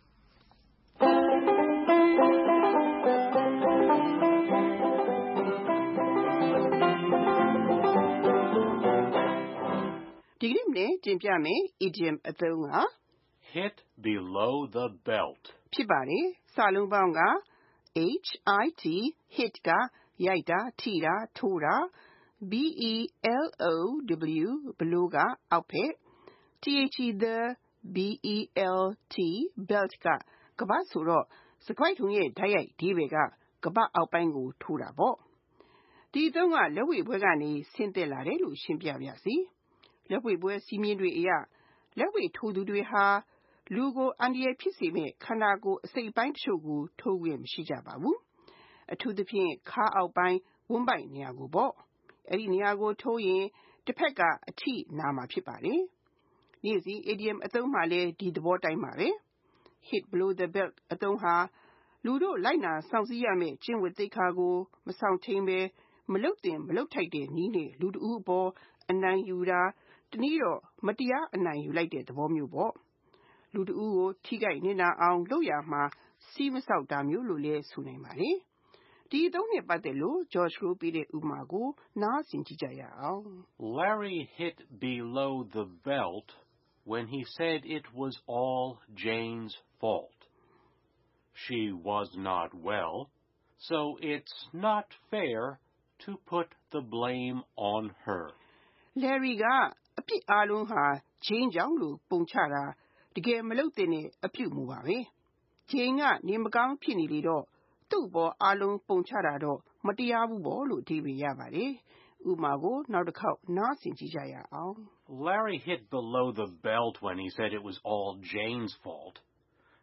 ဒီကနေ့နဲ့တင်ပြမယ် idiom အသုံးက hit below the belt ဖြစ်ပါတယ်။စာလုံးပေါင်းက H I T hit ကရိုက်တာထိတာထိုးတာ B E L O W below ကအောက်ဖက် T H E the B E L T belt ကကပတ်ဆိုတော့စကွိုက်ထုံရဲ့ဓာတ်ရိုက်အဓိပ္ပာယ်ကကပတ်အောက်ပိုင်းကိုထိုးတာပေါ့။ဒီအသုံးကလက်ဝှေ့ပွဲကနေဆင်းသက်လာတယ်လို့ရှင်းပြပါရစေ။လက်ဝှေ့ပွဲစည်းမျဉ်းတွေအရလက်ဝှေ့ထိုးသူတွေဟာလူကိုအန္တရာယ်ဖြစ်စေမယ့်ခန္ဓာကိုယ်အစိတ်အပိုင်းတချို့ကိုထိုးခွင့်မရှိကြပါဘူး။အထူးသဖြင့်ခါးအောက်ပိုင်းဝမ်းဗိုက်နေရာကိုပေါ့။အဲဒီနေရာကိုထိုးရင်တစ်ဖက်ကအထိနာမှာဖြစ်ပါတယ်။နေ့စဉ် idiom အသုံးမှလည်းဒီသဘောတိုင်းပါပဲ။ hit below the belt အသုံးဟာလူတို့လိုက်နာစောင့်စည်းရမယ့်ကျင့်ဝတ်သိက္ခာကိုမဆောင်ထိန်ပဲမလုပ်သင့်မလုပ်ထိုက်တဲ့နည်းနဲ့လူတဦးအပေါ်အနိုင်ယူတာတနည်းတော့မတရားအနိုင်ယူလိုက်တဲ့သဘောမျိုးပေါ့။လူတဦးကိုထိခိုက်နစ်နာအောင်လုပ်ရမှာစီးမဆောက်တာမျိုးလို့လည်းဆိုနိုင်ပါတယ်။ဒီအသုံးနဲ့ပတ်သက်လို့ George ကိုပေးတဲ့ဥပမာကိုနားဆင်ကြည့်ကြရအောင်။ Larry hit below the belt when he said it was all Jane's fault. She was not well, so it's not fair to put the blame on her. Larry ကအပြစ်အလုံးဟာ Jane ကြောင့်လို့ပုံချတာတကယ်မလုပ်တဲ့အပြုအမူပါပဲ။ Jane ကနေမကောင်းဖြစ်နေလေတော့သူ့ဘောအလုံးပုံချတာတော့မတရားဘူးပေါ့လို့အဓိပ္ပာယ်ရပါတယ်။ဥပမာကိုနောက်တစ်ခေါက်နားဆင်ကြည့်ကြရအောင်။ Larry hit below the belt when he said it was all Jane's fault.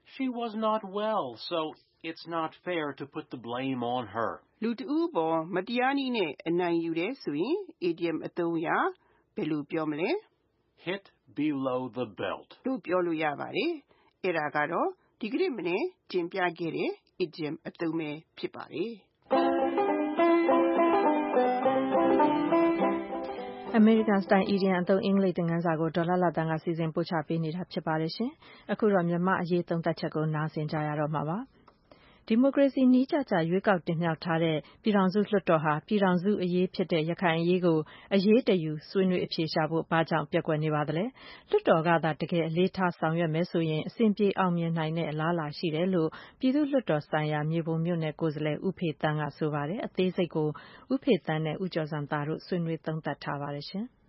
She was not well, so it's not fair to put the blame on her. လူတဦးပေါ်မတရားနည်းနဲ့အနိုင်ယူတယ်ဆိုရင် idiom အသုံးအရာဘယ်လိုပြောမလဲ Hit below the belt. လို့ပြောလို့ရပါတယ်။အဲ့ဒါကတော့ဒီကနေ့မနေ့ကျင်းပြခဲ့တဲ့ idiom အသုံးပဲဖြစ်ပါတယ်။ American Style Idiom အသုံးအင်္ဂလိပ်သင်ခန်းစာကိုဒေါ်လာလာတန်းကစီစဉ်ပို့ချပေးနေတာဖြစ်ပါတယ်ရှင်။အခုတော့မြန်မာအရေးသုံးသပ်ချက်ကိုနားဆင်ကြရတော့မှာပါ။ဒီမိုကရေစီနည်းကျကျရွေးကောက်တင်မြှောက်ထားတဲ့ပြည်ထောင်စုလွှတ်တော်ဟာပြည်ထောင်စုအရေးဖြစ်တဲ့ရခိုင်အရေးကိုအရေးတယူဆွေးနွေးအဖြေရှာဖို့ဘာကြောင့်ပျက်ကွက်နေပါသလဲ။လွှတ်တော်ကသာတကယ်အလေးထားဆောင်ရွက်မယ်ဆိုရင်အစဉ်ပြေအောင်မြင်နိုင်တဲ့အလားအလာရှိတယ်လို့ပြည်သူ့လွှတ်တော်ဆိုင်ရာမြေပုံမြို့နယ်ကိုယ်စားလှယ်ဦးဖေသန်းကဆိုပါတယ်။အသေးစိတ်ကိုဦးဖေသန်းနဲ့ဦးကျော်စံသားတို့ဆွေးနွေးသုံးသပ်ထားပါတယ်ရှင်။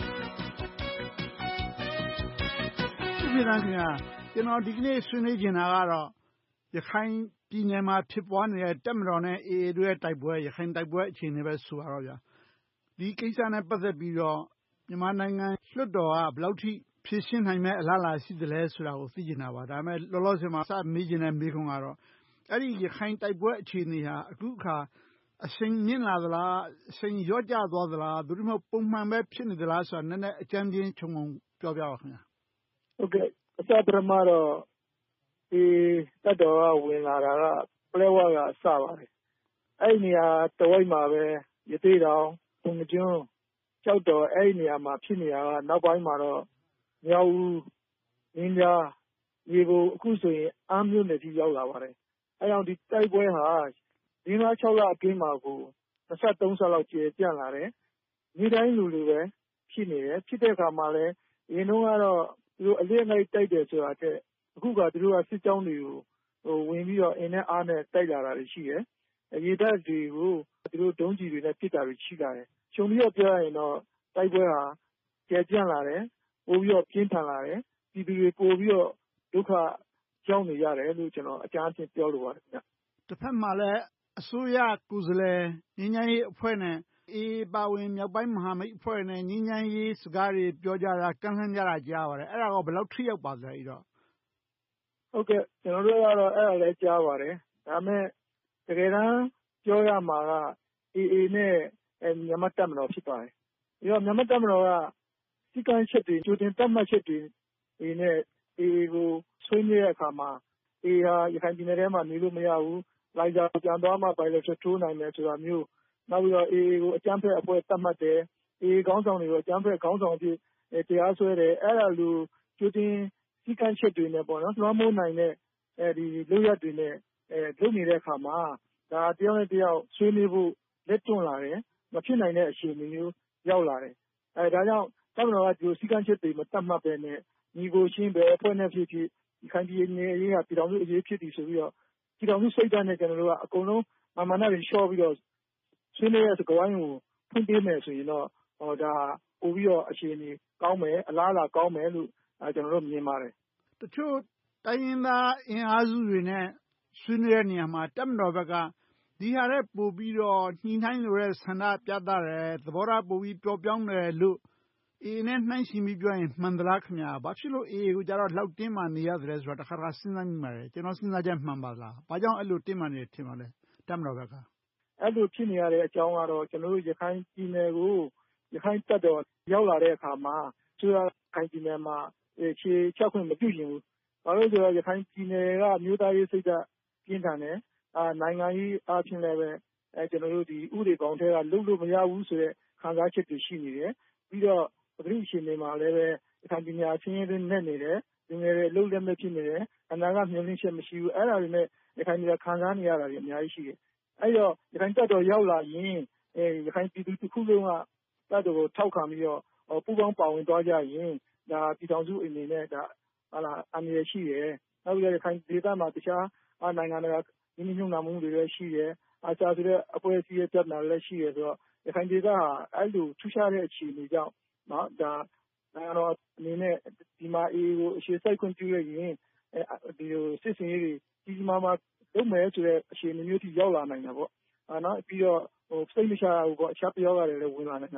ဦးဖေသန်းခင်ဗျာကျွန်တော်ဒီကနေ့ဆွေးနွေးချင်တာကတော့ရခိုင်ပြည်နယ်မှာဖြစ်ပွားနေတဲ့တပ်မတော်နဲ့ A A တို့ရဲ့တိုက်ပွဲရခိုင်တိုက်ပွဲအခြေအနေပဲဆိုပါတော့ဗျာဒီကိစ္စနဲ့ပတ်သက်ပြီးတော့မြန်မာနိုင်ငံလွှတ်တော်ကဘယ်လောက်ထိဖြည့်ရှင်းနိုင်မဲ့အလားအလာရှိသလဲဆိုတာကိုသိချင်တာပါဒါပေမဲ့လောလောဆယ်မှာစမေးချင်တဲ့မေးခွန်းကတော့အဲ့ဒီရခိုင်တိုက်ပွဲအခြေအနေဟာအခုအခါအချိန်မြင့်လာသလားအချိန်လျော့ကျသွားသလားသို့မဟုတ်ပုံမှန်ပဲဖြစ်နေသလားဆိုတာနည်းနည်းအကြမ်းပြင်းခြုံငုံပြောပြပါခင်ဗျာဟုတ်ကဲ့အစပထမတော့ဒီတတော်ကဝင်လာတာကပလဲဝါကအစပါတယ်အဲ့ဒီနေရာတဝိုက်မှာပဲရသေးတောင်ပုံကျွန်းကြောက်တော်အဲ့ဒီနေရာမှာဖြစ်နေတာကနောက်ပိုင်းမှာတော့မြောက်ဦးရင်းကြားရေကိုအခုဆိုရင်အားမျိုးနဲ့ထိရောက်လာပါတယ်အဲ့ကြောင့်ဒီတိုက်ပွဲဟာဒီမှာ၆လအတွင်းမှာကို၂၃ဆလောက်ကျေပြန့်လာတယ်ဒီတိုင်းလူလူပဲဖြစ်နေတယ်ဖြစ်တဲ့အခါမှာလည်းအရင်တော့ကတော့သူတို့အလစ်အလိုက်တိုက်တယ်ဆိုတာတဲ့အခုကသူတို့ကစစ်ကြောင်းတွေကိုဟိုဝင်ပြီးတော့အင်းနဲ့အားနဲ့တိုက်လာတာတွေရှိတယ်။ရေတပ်တွေကိုသူတို့ဒုံးကျည်တွေနဲ့ပစ်တာတွေရှိလာတယ်။ခြုံပြီးတော့ပြောရရင်တော့တိုက်ပွဲဟာကျယ်ပြန့်လာတယ်။ပိုပြီးတော့ပြင်းထန်လာတယ်။ပြည်သူတွေပိုပြီးတော့ဒုက္ခရောက်နေရတယ်လို့ကျွန်တော်အကြမ်းဖျင်းပြောလိုပါတယ်ခင်ဗျ။တစ်ဖက်မှာလည်းအစိုးရကိုယ်စားလှယ်ငြိမ်းချမ်းရေးအဖွဲ့နဲ့အေးပါဝင်မြောက်ပိုင်းမဟာမိတ်အဖွဲ့နဲ့ငြိမ်းချမ်းရေးစကားတွေပြောကြတာကန့်လန့်ကြတာကြားပါတယ်။အဲ့ဒါကဘယ်လောက်ထိရောက်ပါသလဲအဲ့တော့ဟုတ်ကဲ့ကျွန်တော်တို့ကတော့အဲ့ဒါလည်းကြားပါတယ်ဒါပေမဲ့တကယ်တမ်းပြောရမှာက A A နဲ့မြန်မာတပ်မတော်ဖြစ်ပါတယ်ပြီးတော့မြန်မာတပ်မတော်ကစီကံချက်တွေကြိုတင်တတ်မှတ်ချက်တွေဒီနဲ့ A A ကိုဆွေးနွေးတဲ့အခါမှာ A A ဟာရခိုင်ပြည်နယ်ထဲမှာနေလို့မရဘူးလိုက်ကြပြန်သွားမှပိုင်းလို့ထိုးနိုင်မယ်ဆိုတာမျိုးနောက်ပြီးတော့ A A ကိုအကြမ်းဖက်အဖွဲ့တတ်မှတ်တယ် A A ခေါင်းဆောင်တွေကိုအကြမ်းဖက်ခေါင်းဆောင်အဖြစ်တရားစွဲတယ်အဲ့ဒါလိုကြိုတင်စီကံချက်တွေနဲ့ပေါ့နော်လွှမ်းမိုးနိုင်တဲ့အဲဒီလုပ်ရတွေနဲ့အဲလုပ်နေတဲ့အခါမှာဒါတယောက်နဲ့တယောက်ဆွေးနွေးဖို့လက်တွန့်လာတယ်မဖြစ်နိုင်တဲ့အခြေအနေမျိုးရောက်လာတယ်အဲဒါကြောင့်တမန်တော်ကဒီစီကံချက်တွေမတတ်မှတ်ပဲနဲ့ညီကိုချင်းပဲအဖွဲ့နဲ့ဖြစ်ဖြစ်ဒီခိုင်ပြည်နယ်အရေးကပြည်တော်စုအရေးဖြစ်ပြီဆိုပြီးတော့ပြည်တော်စုစိတ်ဓာတ်နဲ့ကျွန်တော်တို့ကအကုန်လုံးမာမနာတွေလျှော့ပြီးတော့ဆွေးနွေးရစကားဝိုင်းကိုဖွင့်ပေးမယ်ဆိုရင်တော့ဟောဒါပို့ပြီးတော့အခြေအနေကောင်းမယ်အလားအလာကောင်းမယ်လို့အဲကျွန်တော်တို့မြင်ပါတယ်တချို့တိုင်းရင်းသားအင်အားစုတွေနဲ့ဆွေးနွေးတဲ့နေရာမှာတပ်မတော်ဘက်ကဒီဟာနဲ့ပို့ပြီးတော့ညှိနှိုင်းလိုတဲ့ဆန္ဒပြသတယ်သဘောထားပို့ပြီးပျော့ပြောင်းတယ်လို့ A A နဲ့နှိုင်းယှဉ်ပြီးပြောရင်မှန်သလားခင်ဗျာဘာဖြစ်လို့ A A ကိုကြတော့လောက်တင်းမှနေရတယ်ဆိုတာတစ်ခါတစ်ခါစဉ်းစားမိပါတယ်ကျွန်တော်စဉ်းစားချက်မှန်ပါလားဘာကြောင့်အဲ့လိုတင်းမှနေထင်ပါလဲတပ်မတော်ဘက်ကအဲ့လိုဖြစ်နေရတဲ့အကြောင်းကတော့ကျွန်တော်တို့ရခိုင်ပြည်နယ်ကိုရခိုင်တပ်တော်ရောက်လာတဲ့အခါမှာသူကခိုင်ပြည်နယ်မှာခြေချက်ခွင့်မပြုချင်ဘူးဘာလို့ဆိုတော့ရခိုင်ပြည်နယ်ကမြို့သားရေးစိတ်ဓာတ်ပြင်းထန်တယ်အာနိုင်ငံရေးအချင်းလည်းပဲအဲကျွန်တော်တို့ဒီဥဒေကောင်ထဲကလုံလို့မရဘူးဆိုတဲ့ခံစားချက်တွေရှိနေတယ်ပြီးတော့ပဂရိရှင်တွေမှာလည်းပဲရခိုင်ပြည်နယ်အချင်းချင်းနဲ့နေတယ်ဒီငယ်တွေလုံလည်းမဖြစ်နေတယ်အနာကမျှော်လင့်ချက်မရှိဘူးအဲ့ဒါတွေနဲ့ရခိုင်ပြည်ခံစားနေရတာတွေအများကြီးရှိတယ်အဲ့တော့ရခိုင်တပ်တော်ရောက်လာရင်အဲရခိုင်ပြည်သူတစ်ခုလုံးကတပ်တော်ကိုထောက်ခံပြီးတော့ပူးပေါင်းပါဝင်သွားကြရင်ဒါပြည်ထောင်စုအနေနဲ့ဒါဟာလာအမြဲရှိတယ်နောက်ပြီးရခိုင်ဒေသမှာတခြားနိုင်ငံတွေကဒီနည်းညွှန်မှုတွေလည်းရှိတယ်အာချာဆိုတဲ့အဖွဲ့အစည်းရဲ့တပ်နာလည်းရှိတယ်ဆိုတော့ရခိုင်ဒေသဟာအဲ့လိုထူးခြားတဲ့အခြေအနေကြောင့်နော်ဒါနိုင်ငံတော်အနေနဲ့ဒီမှာ A A ကိုအခြေစိုက်ခွင့်ပြုရရင်ဒီစစ်စင်ရေးတွေကြီးကြီးမားမားလုပ်မယ်ဆိုတဲ့အခြေအနေမျိုးထိရောက်လာနိုင်တာပေါ့အာနော်ပြီးတော့ဟိုစိတ်မချဘူးပေါ့အခြားပြောရတယ်လည်းဝင်လာနေတာပေါ့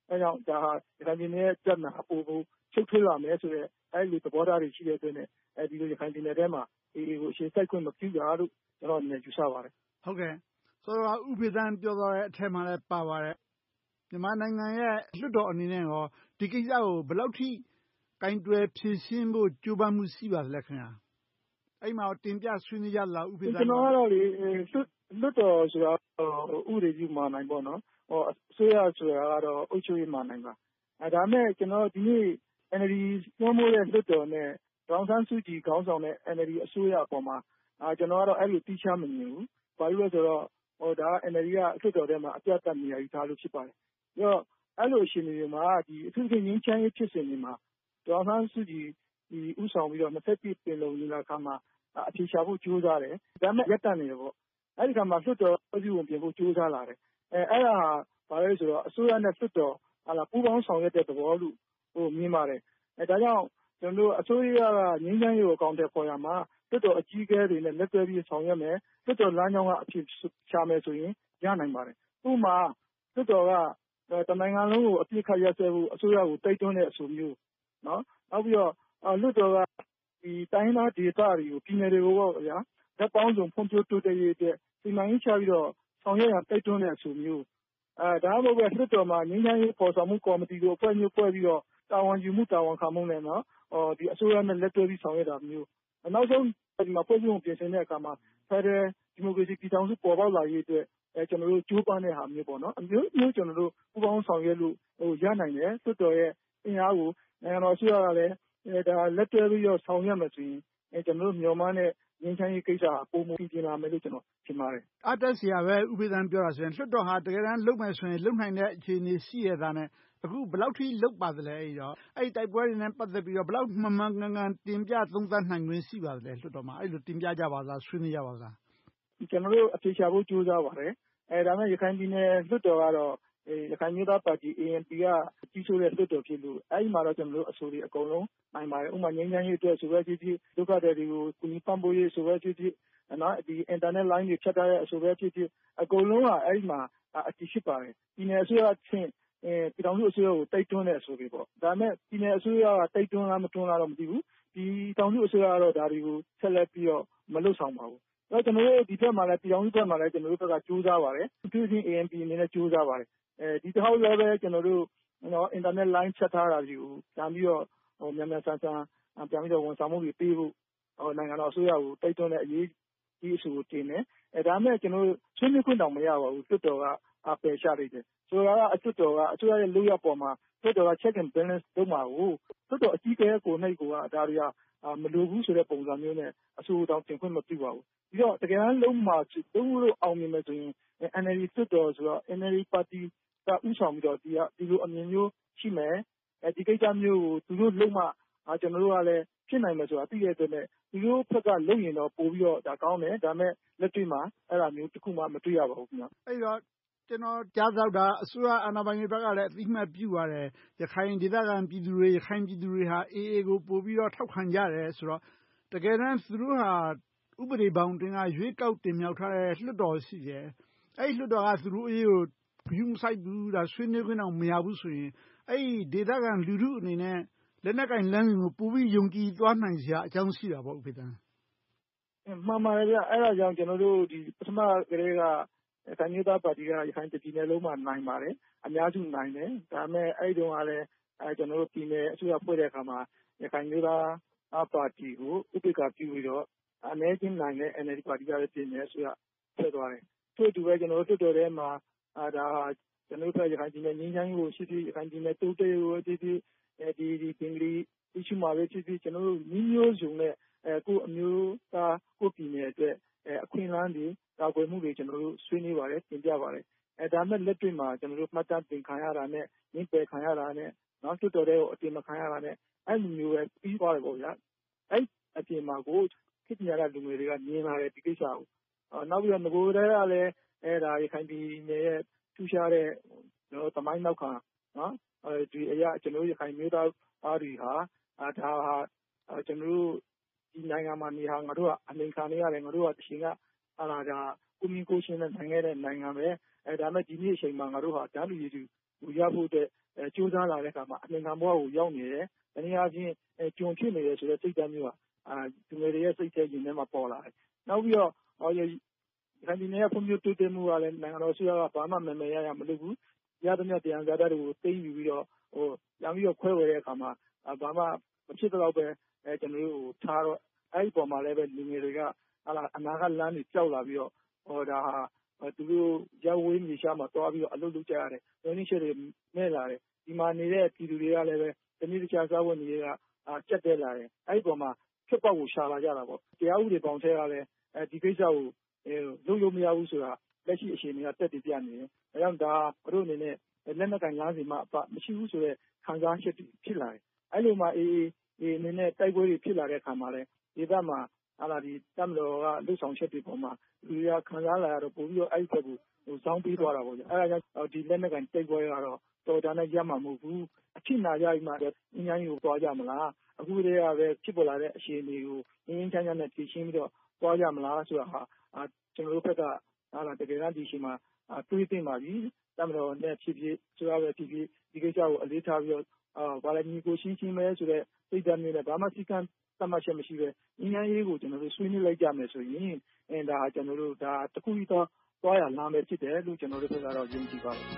အဲကြောင့်ဒါဟာရခိုင်ပြည်နယ်ရဲ့ပြဿနာအပူပူချုပ်ထွေးလာမယ်ဆိုတဲ့အဲဒီသဘောထားတွေရှိတဲ့အတွက်နဲ့အဲဒီလိုရခိုင်ပြည်နယ်ထဲမှာအေအေကိုအရှင်စိုက်ခွင့်မပြုတာလို့ကျွန်တော်အနေနဲ့ယူဆပါတယ်ဟုတ်ကဲ့ဆိုတော့ဥပဒေသပြောသွားတဲ့အထက်မှာလည်းပါပါတယ်မြန်မာနိုင်ငံရဲ့လွှတ်တော်အနေနဲ့ရောဒီကိစ္စကိုဘယ်လောက်ထိကင်တွယ်ဖြေရှင်းဖို့ကြိုးပမ်းမှုရှိပါသလဲခင်ဗျာအဲ့မှာတင်ပြဆွေးနွေးကြလားဥပဒေသကျွန်တော်ကတော့လေလွှတ်တော်ဆိုတာဥပဒေပြုမှာနိုင်ပေါ့နော်ဟောအစိုးရဆိုတာကတော့အုပ်ချုပ်ရေးမှာနိုင်ပါအဲဒါမဲ့ကျွန်တော်ဒီနေ့ အန်အယ်လ်ဒီ နှိုးမိုးတဲ့လွှတ်တော်နဲ့ဒေါအောင်ဆန်းစုကြည်ခေါင်းဆောင်တဲ့ အန်အယ်လ်ဒီ အစိုးရအပေါ်မှာအာကျွန်တော်ကတော့အဲ့လိုတိကျမမြင်ဘူး။ဘာလို့လဲဆိုတော့ဟိုဒါက အန်အယ်လ်ဒီ ကလွှတ်တော်ထဲမှာအပြတ်တက်နေရထားလို့ဖြစ်ပါတယ်။ပြီးတော့အဲ့လိုအခြေအနေတွေမှာဒီအထူးသဖြင့်ငြိမ်းချမ်းရေးဖြစ်စဉ်တွေမှာဒေါအောင်ဆန်းစုကြည်ဒီဥဆောင်ပြီးတော့နှစ်ဆက်ပြည့်ပင်လုံညီလာခံမှာအဖြေရှာဖို့ကြိုးစားတယ်။ဒါပေမဲ့ရပ်တန့်နေတယ်ပေါ့။အဲ့ဒီခါမှာလွှတ်တော်ပြုဝင်ပြင်ဖို့ကြိုးစားလာတယ်။အဲအဲ့ဒါဟာဘာလဲဆိုတော့အစိုးရနဲ့လွှတ်တော်ဟာလာပူးပေါင်းဆောင်ရွက်တဲ့သဘောလို့ဟိုမြင်ပါတယ်။အဲဒါကြောင့်ကျွန်တော်တို့အစိုးရကငြိမ်းချမ်းရေးကိုအကောင့်ထဲပေါ်ရမှာလွှတ်တော်အကြီးအကဲတွေနဲ့လက်တွဲပြီးဆောင်ရွက်မယ်လွှတ်တော်လမ်းကြောင်းကအဖြစ်ရှာမယ်ဆိုရင်ရနိုင်ပါတယ်ဥပမာလွှတ်တော်ကတနိုင်ငံလုံးကိုအပြစ်ခတ်ရက်စဲဖို့အစိုးရကိုတိုက်တွန်းတဲ့အဆိုမျိုးနော်နောက်ပြီးတော့လွှတ်တော်ကဒီတိုင်းသားဒေသတွေကိုပြည်နယ်တွေကိုပေါ့ဗျာလက်ပေါင်းစုံဖွံ့ဖြိုးတိုးတက်ရေးအတွက်စီမံရေးချပြီးတော့ဆောင်ရွက်ရတိုက်တွန်းတဲ့အဆိုမျိုးအဲဒါမှမဟုတ်ပဲလွှတ်တော်မှာငြိမ်းချမ်းရေးပေါ်ဆောင်မှုကော်မတီကိုအဖွဲ့မျိုးဖွဲ့ပြီးတော့တာဝန်ယူမှုတာဝန်ခံမှုနဲ့နော်ဟောဒီအစိုးရနဲ့လက်တွဲပြီးဆောင်ရွက်တာမျိုးနောက်ဆုံးဒီမှာဖွဲ့စည်းပုံပြင်ဆင်တဲ့အခါမှာဖက်ဒရယ်ဒီမိုကရေစီပြည်ထောင်စုပေါ်ပေါက်လာရေးအတွက်အဲကျွန်တော်တို့ကြိုးပမ်းတဲ့ဟာမျိုးပေါ့နော်အမျိုးမျိုးကျွန်တော်တို့ပူးပေါင်းဆောင်ရွက်လို့ဟိုရနိုင်တယ်လွှတ်တော်ရဲ့အင်အားကိုနိုင်ငံတော်အစိုးရကလည်းအဲဒါလက်တွဲပြီးတော့ဆောင်ရွက်မယ်ဆိုရင်အဲကျွန်တော်တို့မျှော်မှန်းတဲ့ငြိမ်းချမ်းရေးကိစ္စပုံမူပြင်လာမယ်လို့ကျွန်တော်ထင်ပါတယ်အားတက်စရာပဲဥပဒေသပြောတာဆိုရင်လွှတ်တော်ဟာတကယ်တမ်းလုပ်မယ်ဆိုရင်လုပ်နိုင်တဲ့အခြေအနေရှိရတာနဲ့အခုဘယ်လောက်ထိလုပ်ပါသလဲအဲ့တော့အဲ့တိုက်ပွဲတွေနဲ့ပတ်သက်ပြီးတော့ဘယ်လောက်မှန်မှန်ကန်ကန်တင်ပြသုံးသပ်နိုင်ခွင့်ရှိပါသလဲလွှတ်တော်မှာအဲ့လိုတင်ပြကြပါလားဆွေးနွေးကြပါလားကျွန်တော်တို့အဖြေရှာဖို့ကြိုးစားပါတယ်အဲဒါမဲ့ရခိုင်ပြည်နယ်လွှတ်တော်ကတော့ရခိုင်မျိုးသားပါတီ အေအန်ပီ ကကြီးစိုးတဲ့လွှတ်တော်ဖြစ်လို့အဲ့ဒီမှာတော့ကျွန်တော်တို့အဆိုတွေအကုန်လုံးနိုင်ပါတယ်ဥပမာငြိမ်းချမ်းရေးအတွက်ဆိုပဲဖြစ်ဖြစ်ဒုက္ခသည်တွေကိုကူညီပံ့ပိုးရေးဆိုပဲဖြစ်ဖြစ်နော်ဒီ internet line တွေဖြတ်ထားတဲ့အဆိုပဲဖြစ်ဖြစ်အကုန်လုံးကအဲ့ဒီမှာအတည်ဖြစ်ပါတယ်ပြည်နယ်အစိုးရချင်းအဲပြည်ထောင်စုအစိုးရကိုတိုက်တွန်းတဲ့အဆိုတွေပေါ့ဒါမဲ့ပြည်နယ်အစိုးရကတိုက်တွန်းလားမတွန်းလားတော့မသိဘူးဒီတောင်စုအစိုးရကတော့ဒါတွေကိုဆက်လက်ပြီးတော့မလုပ်ဆောင်ပါဘူးအဲကျွန်တော်တို့ဒီဘက်မှာလည်းပြည်ထောင်စုဘက်မှာလည်းကျွန်တော်တို့ဘက်ကကြိုးစားပါတယ်အထူးသဖြင့် အေအန်ပီ အနေနဲ့ကြိုးစားပါတယ်အဲဒီတစ်ခေါက်လည်းပဲကျွန်တော်တို့နော် internet line ဖြတ်ထားတာတွေကိုပြန်ပြီးတော့ဟိုမြန်မြန်ဆန်ဆန်ပြန်ပြီးတော့ဝန်ဆောင်မှုတွေပေးဖို့ဟိုနိုင်ငံတော်အစိုးရကိုတိုက်တွန်းတဲ့အရေးဒီအဆိုကိုတင်တယ်အဲဒါမဲ့ကျွန်တော်တို့ဆွေးနွေးခွင့်တောင်မရပါဘူးလွှတ်တော်ကအပယ်ချလိုက်တယ်ဆိုတာကအလွှတ်တော်ကအစိုးရရဲ့လုပ်ရပေါ်မှာလွှတ်တော်က check and balance လုပ်မှာကိုလွှတ်တော်အကြီးအကဲကိုနှိပ်ကိုကဒါတွေကမလိုဘူးဆိုတဲ့ပုံစံမျိုးနဲ့အဆိုတောင်တင်ခွင့်မပြုပါဘူးပြီးတော့တကယ်တမ်းလုံးမှာလုံးလို့အောင်မြင်မယ်ဆိုရင် အန်အယ်လ်ဒီ လွှတ်တော်ဆိုတော့ အန်အယ်လ်ဒီ ပါတီကဥဆောင်ပြီးတော့ဒီကဒီလိုအမြင်မျိုးရှိမယ်အဲဒီကိစ္စမျိုးကိုသူတို့လုံးမှကျွန်တော်တို့ကလည်းဖြစ်နိုင်မယ်ဆိုတာသိရတဲ့အတွက်သူတို့ဘက်ကလုံရင်တော့ပို့ပြီးတော့ဒါကောင်းတယ်ဒါမဲ့လက်တွေ့မှာအဲ့လိုမျိုးတစ်ခုမှမတွေ့ရပါဘူးခင်ဗျအဲ့တော့ကျွန်တော်ကြားတော့တာအစိုးရအာဏာပိုင်တွေဘက်ကလည်းအသိမှတ်ပြုပါတယ်ရခိုင်ဒေသခံပြည်သူတွေရခိုင်ပြည်သူတွေဟာအေအေကိုပို့ပြီးတော့ထောက်ခံကြတယ်ဆိုတော့တကယ်တမ်းသူတို့ဟာဥပဒေဘောင်တင်ကရွေးကောက်တင်မြှောက်ထားတဲ့လွှတ်တော်ရှိတယ်အဲ့လွှတ်တော်ကသူတို့အရေးကိုဂရုမစိုက်ဘူးဒါဆွေးနွေးခွင့်တော့မရဘူးဆိုရင်အဲ့ဒီဒေသခံလူထုအနေနဲ့လက်နက်ကင်လမ်းစဉ်ကိုပို့ပြီးယုံကြည်သွားနိုင်စရာအကြောင်းရှိတာပေါ့ဥပဒေမှန်ပါတယ်ဗျအဲ့ဒါကြောင့်ကျွန်တော်တို့ဒီပထမကလေးကတိုင်းဒေသပါတီကရခိုင်ပြည်နယ်လုံးမှာနိုင်ပါတယ်အများစုနိုင်တယ်ဒါပေမဲ့အဲ့ဒီတော့ကလည်းအဲကျွန်တော်တို့ပြည်နယ်အစိုးရဖွဲ့တဲ့အခါမှာရခိုင်ဒေသပါတီကိုဥပက္ခပြုပြီးတော့အနေချင်းနိုင်တဲ့ အန်အယ်လ်ဒီ ပါတီကလည်းပြည်နယ်အစိုးရဖွဲ့သွားတယ်ထို့အတူပဲကျွန်တော်တို့တော်ထဲမှာအဲဒါကျွန်တော်တို့ရခိုင်ပြည်နယ်ငြိမ်းချမ်းရေးကိုရှိပြီးရခိုင်ပြည်နယ်တိုးတက်ရေးကိုရှိပြီးအဲဒီဒီပင်လီအရှိမှာပဲဖြစ်ဖြစ်ကျွန်တော်တို့မျိုးမျိုးစုံနဲ့အဲကိုအမျိုးသားကိုပြည်နယ်အတွက်အဲအခွင့်အလမ်းတွေကာကွယ်မှုတွေကျွန်တော်တို့ဆွေးနွေးပါတယ်တင်ပြပါတယ်အဲဒါမဲ့လက်တွေ့မှာကျွန်တော်တို့မှတ်တမ်းတင်ခံရတာနဲ့ရင်းပယ်ခံရတာနဲ့နောက်တွတ်တော်တွေကိုအတင်မခံရတာနဲ့အဲ့လိုမျိုးပဲပြီးသွားတယ်ပေါ့ဗျာအဲ့အပြင်မှာကိုခေတ္တညာလူငယ်တွေကမြင်လာတယ်ဒီကိစ္စကိုနောက်ပြီးတော့ငကိုယ်တည်းကလည်းအဲဒါရခိုင်ပြည်နယ်ရဲ့ထူးခြားတဲ့ကျွန်တော်သမိုင်းနောက်ခံနော်အဲဒီအရာကျွန်တော်ရခိုင်မျိုးသားအားတွေဟာဒါဟာကျွန်တော်တို့ဒီနိုင်ငံမှာနေဟာငါတို့ကအနိုင်ခံနေရတယ်ငါတို့ကတရှင်ကအာလာဒါကိုမင်းကိုရှင်နဲ့နိုင်ငံတဲ့နိုင်ငံပဲအဲဒါမဲ့ဒီနေ့အချိန်မှာငါတို့ဟာတန်းလူရည်သူကိုရဖို့အတွက်ကြိုးစားလာတဲ့အခါမှာအမြင်ခံဘဝကိုရောက်နေတယ်။တနည်းအားဖြင့်ကြုံဖြစ်နေတယ်ဆိုတဲ့စိတ်ဓာတ်မျိုးဟာလူငယ်တွေရဲ့စိတ်ထဲရင်ထဲမှာပေါ်လာတယ်။နောက်ပြီးတော့ရခိုင်ပြည်နယ်ရဲ့ဖွံ့ဖြိုးတိုးတက်မှုကလည်းနိုင်ငံတော်အစိုးရကဘာမှမယ်မယ်ရရမလုပ်ဘူး။ရသမျှတရားဇာတတွေကိုသိမ်းယူပြီးတော့ဟိုပြန်ပြီးတော့ခွဲဝေတဲ့အခါမှာဘာမှမဖြစ်တော့ပဲကျွန်တော်တို့ထားတော့အဲ့ဒီပုံမှာလည်းပဲလူငယ်တွေကဟာလာအနာဂတ်လမ်းတွေကြောက်လာပြီးတော့ဟောဒါဟာသူတို့ရောက်ဝေးမြေရှားမှာတွားပြီးတော့အလုပ်လုပ်ကြရတယ်။ရင်းနှီးချက်တွေမဲ့လာတယ်။ဒီမှာနေတဲ့ပြည်သူတွေကလည်းပဲတနည်းတခြားစားဝတ်နေတွေကကြက်တဲလာတယ်။အဲ့ဒီပုံမှာဖြစ်ပေါက်ကိုရှာလာကြတာပေါ့။တရားဥပဒေပေါင်းထဲကလည်းဒီကိစ္စကိုလုပ်လို့မရဘူးဆိုတာလက်ရှိအခြေအနေကတက်တည်ပြနေတယ်။ဒါကြောင့်ဒါတို့အနေနဲ့လက်နက်ကင်လမ်းစီမှာမရှိဘူးဆိုတော့ခံစားချက်ဖြစ်လာတယ်။အဲ့လိုမှအေးအေးအနေနဲ့တိုက်ပွဲတွေဖြစ်လာတဲ့အခါမှာလည်းဒီဘက်မှာဟာလာဒီတမတော်ကလှုပ်ဆောင်ချက်တွေပေါ်မှာလူတွေကခံစားလာရတော့ပို့ပြီးတော့အဲ့ဒီဘက်ကိုဟိုစောင်းပေးသွားတာပေါ့ဗျ။အဲ့ဒါကြောင့်ဒီလက်နက်ကင်တိုက်ပွဲကတော့တော်တာနဲ့ရမှာမဟုတ်ဘူး။အဖြစ်နာကြပြီးမှလည်းအញ្ញမ်းကြီးကိုသွားကြမလား။အခုတည်းကပဲဖြစ်ပေါ်လာတဲ့အခြေအနေကိုငင်းငင်းချမ်းချမ်းနဲ့ဖြေရှင်းပြီးတော့သွားကြမလားဆိုတာဟာကျွန်တော်တို့ဘက်ကဟာလာတကယ်တမ်းဒီရှိမှာတွေးသိမှာပြီ။တမတော်နဲ့ဖြစ်ဖြစ်ဆိုရပဲဖြစ်ဖြစ်ဒီကိစ္စကိုအလေးထားပြီးတော့အာဘာလဲညီကိုရှင်းရှင်းပဲဆိုတဲ့စိတ်ဓာတ်မျိုးနဲ့ဘာမှစီကံသတ်မှတ်ချက်မရှိပဲအញ្ញမ်းရေးကိုကျွန်တော်တို့ဆွေးနွေးလိုက်ကြမယ်ဆိုရင်အဲဒါကျွန်တော်တို့ဒါတခုပြီးတော့သွားရလာမယ်ဖြစ်တယ်လို့ကျွန်တော်တို့ဘက်ကတော့ယုံကြည်ပါတယ်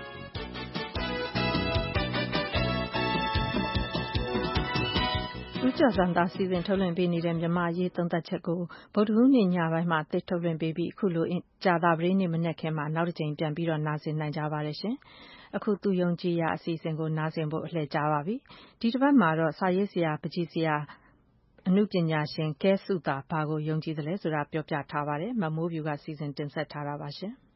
ဦးကျော်စံသာစီစဉ်ထုတ်လွှင့်ပေးနေတဲ့မြန်မာရေးသုံးသပ်ချက်ကိုဗုဒ္ဓဟူးနေ့ညပိုင်းမှာတစ်ထုတ်လွှင့်ပေးပြီးအခုလိုကြာသပတေးနေ့မနက်ခင်းမှာနောက်တစ်ကြိမ်ပြန်ပြီးတော့နားဆင်နိုင်ကြပါတယ်ရှင်။အခုသူယုံကြည်ရာအစီအစဉ်ကိုနားဆင်ဖို့အလှည့်ကြပါပြီ။ဒီတစ်ပတ်မှာတော့စာရေးဆရာပကြီးဆရာအနုပညာရှင်ကဲစုသာဘာကိုယုံကြည်တယ်လဲဆိုတာပြောပြထားပါတယ်။မမိုးဖြူကစီစဉ်တင်ဆက်ထားတာပါရှင်။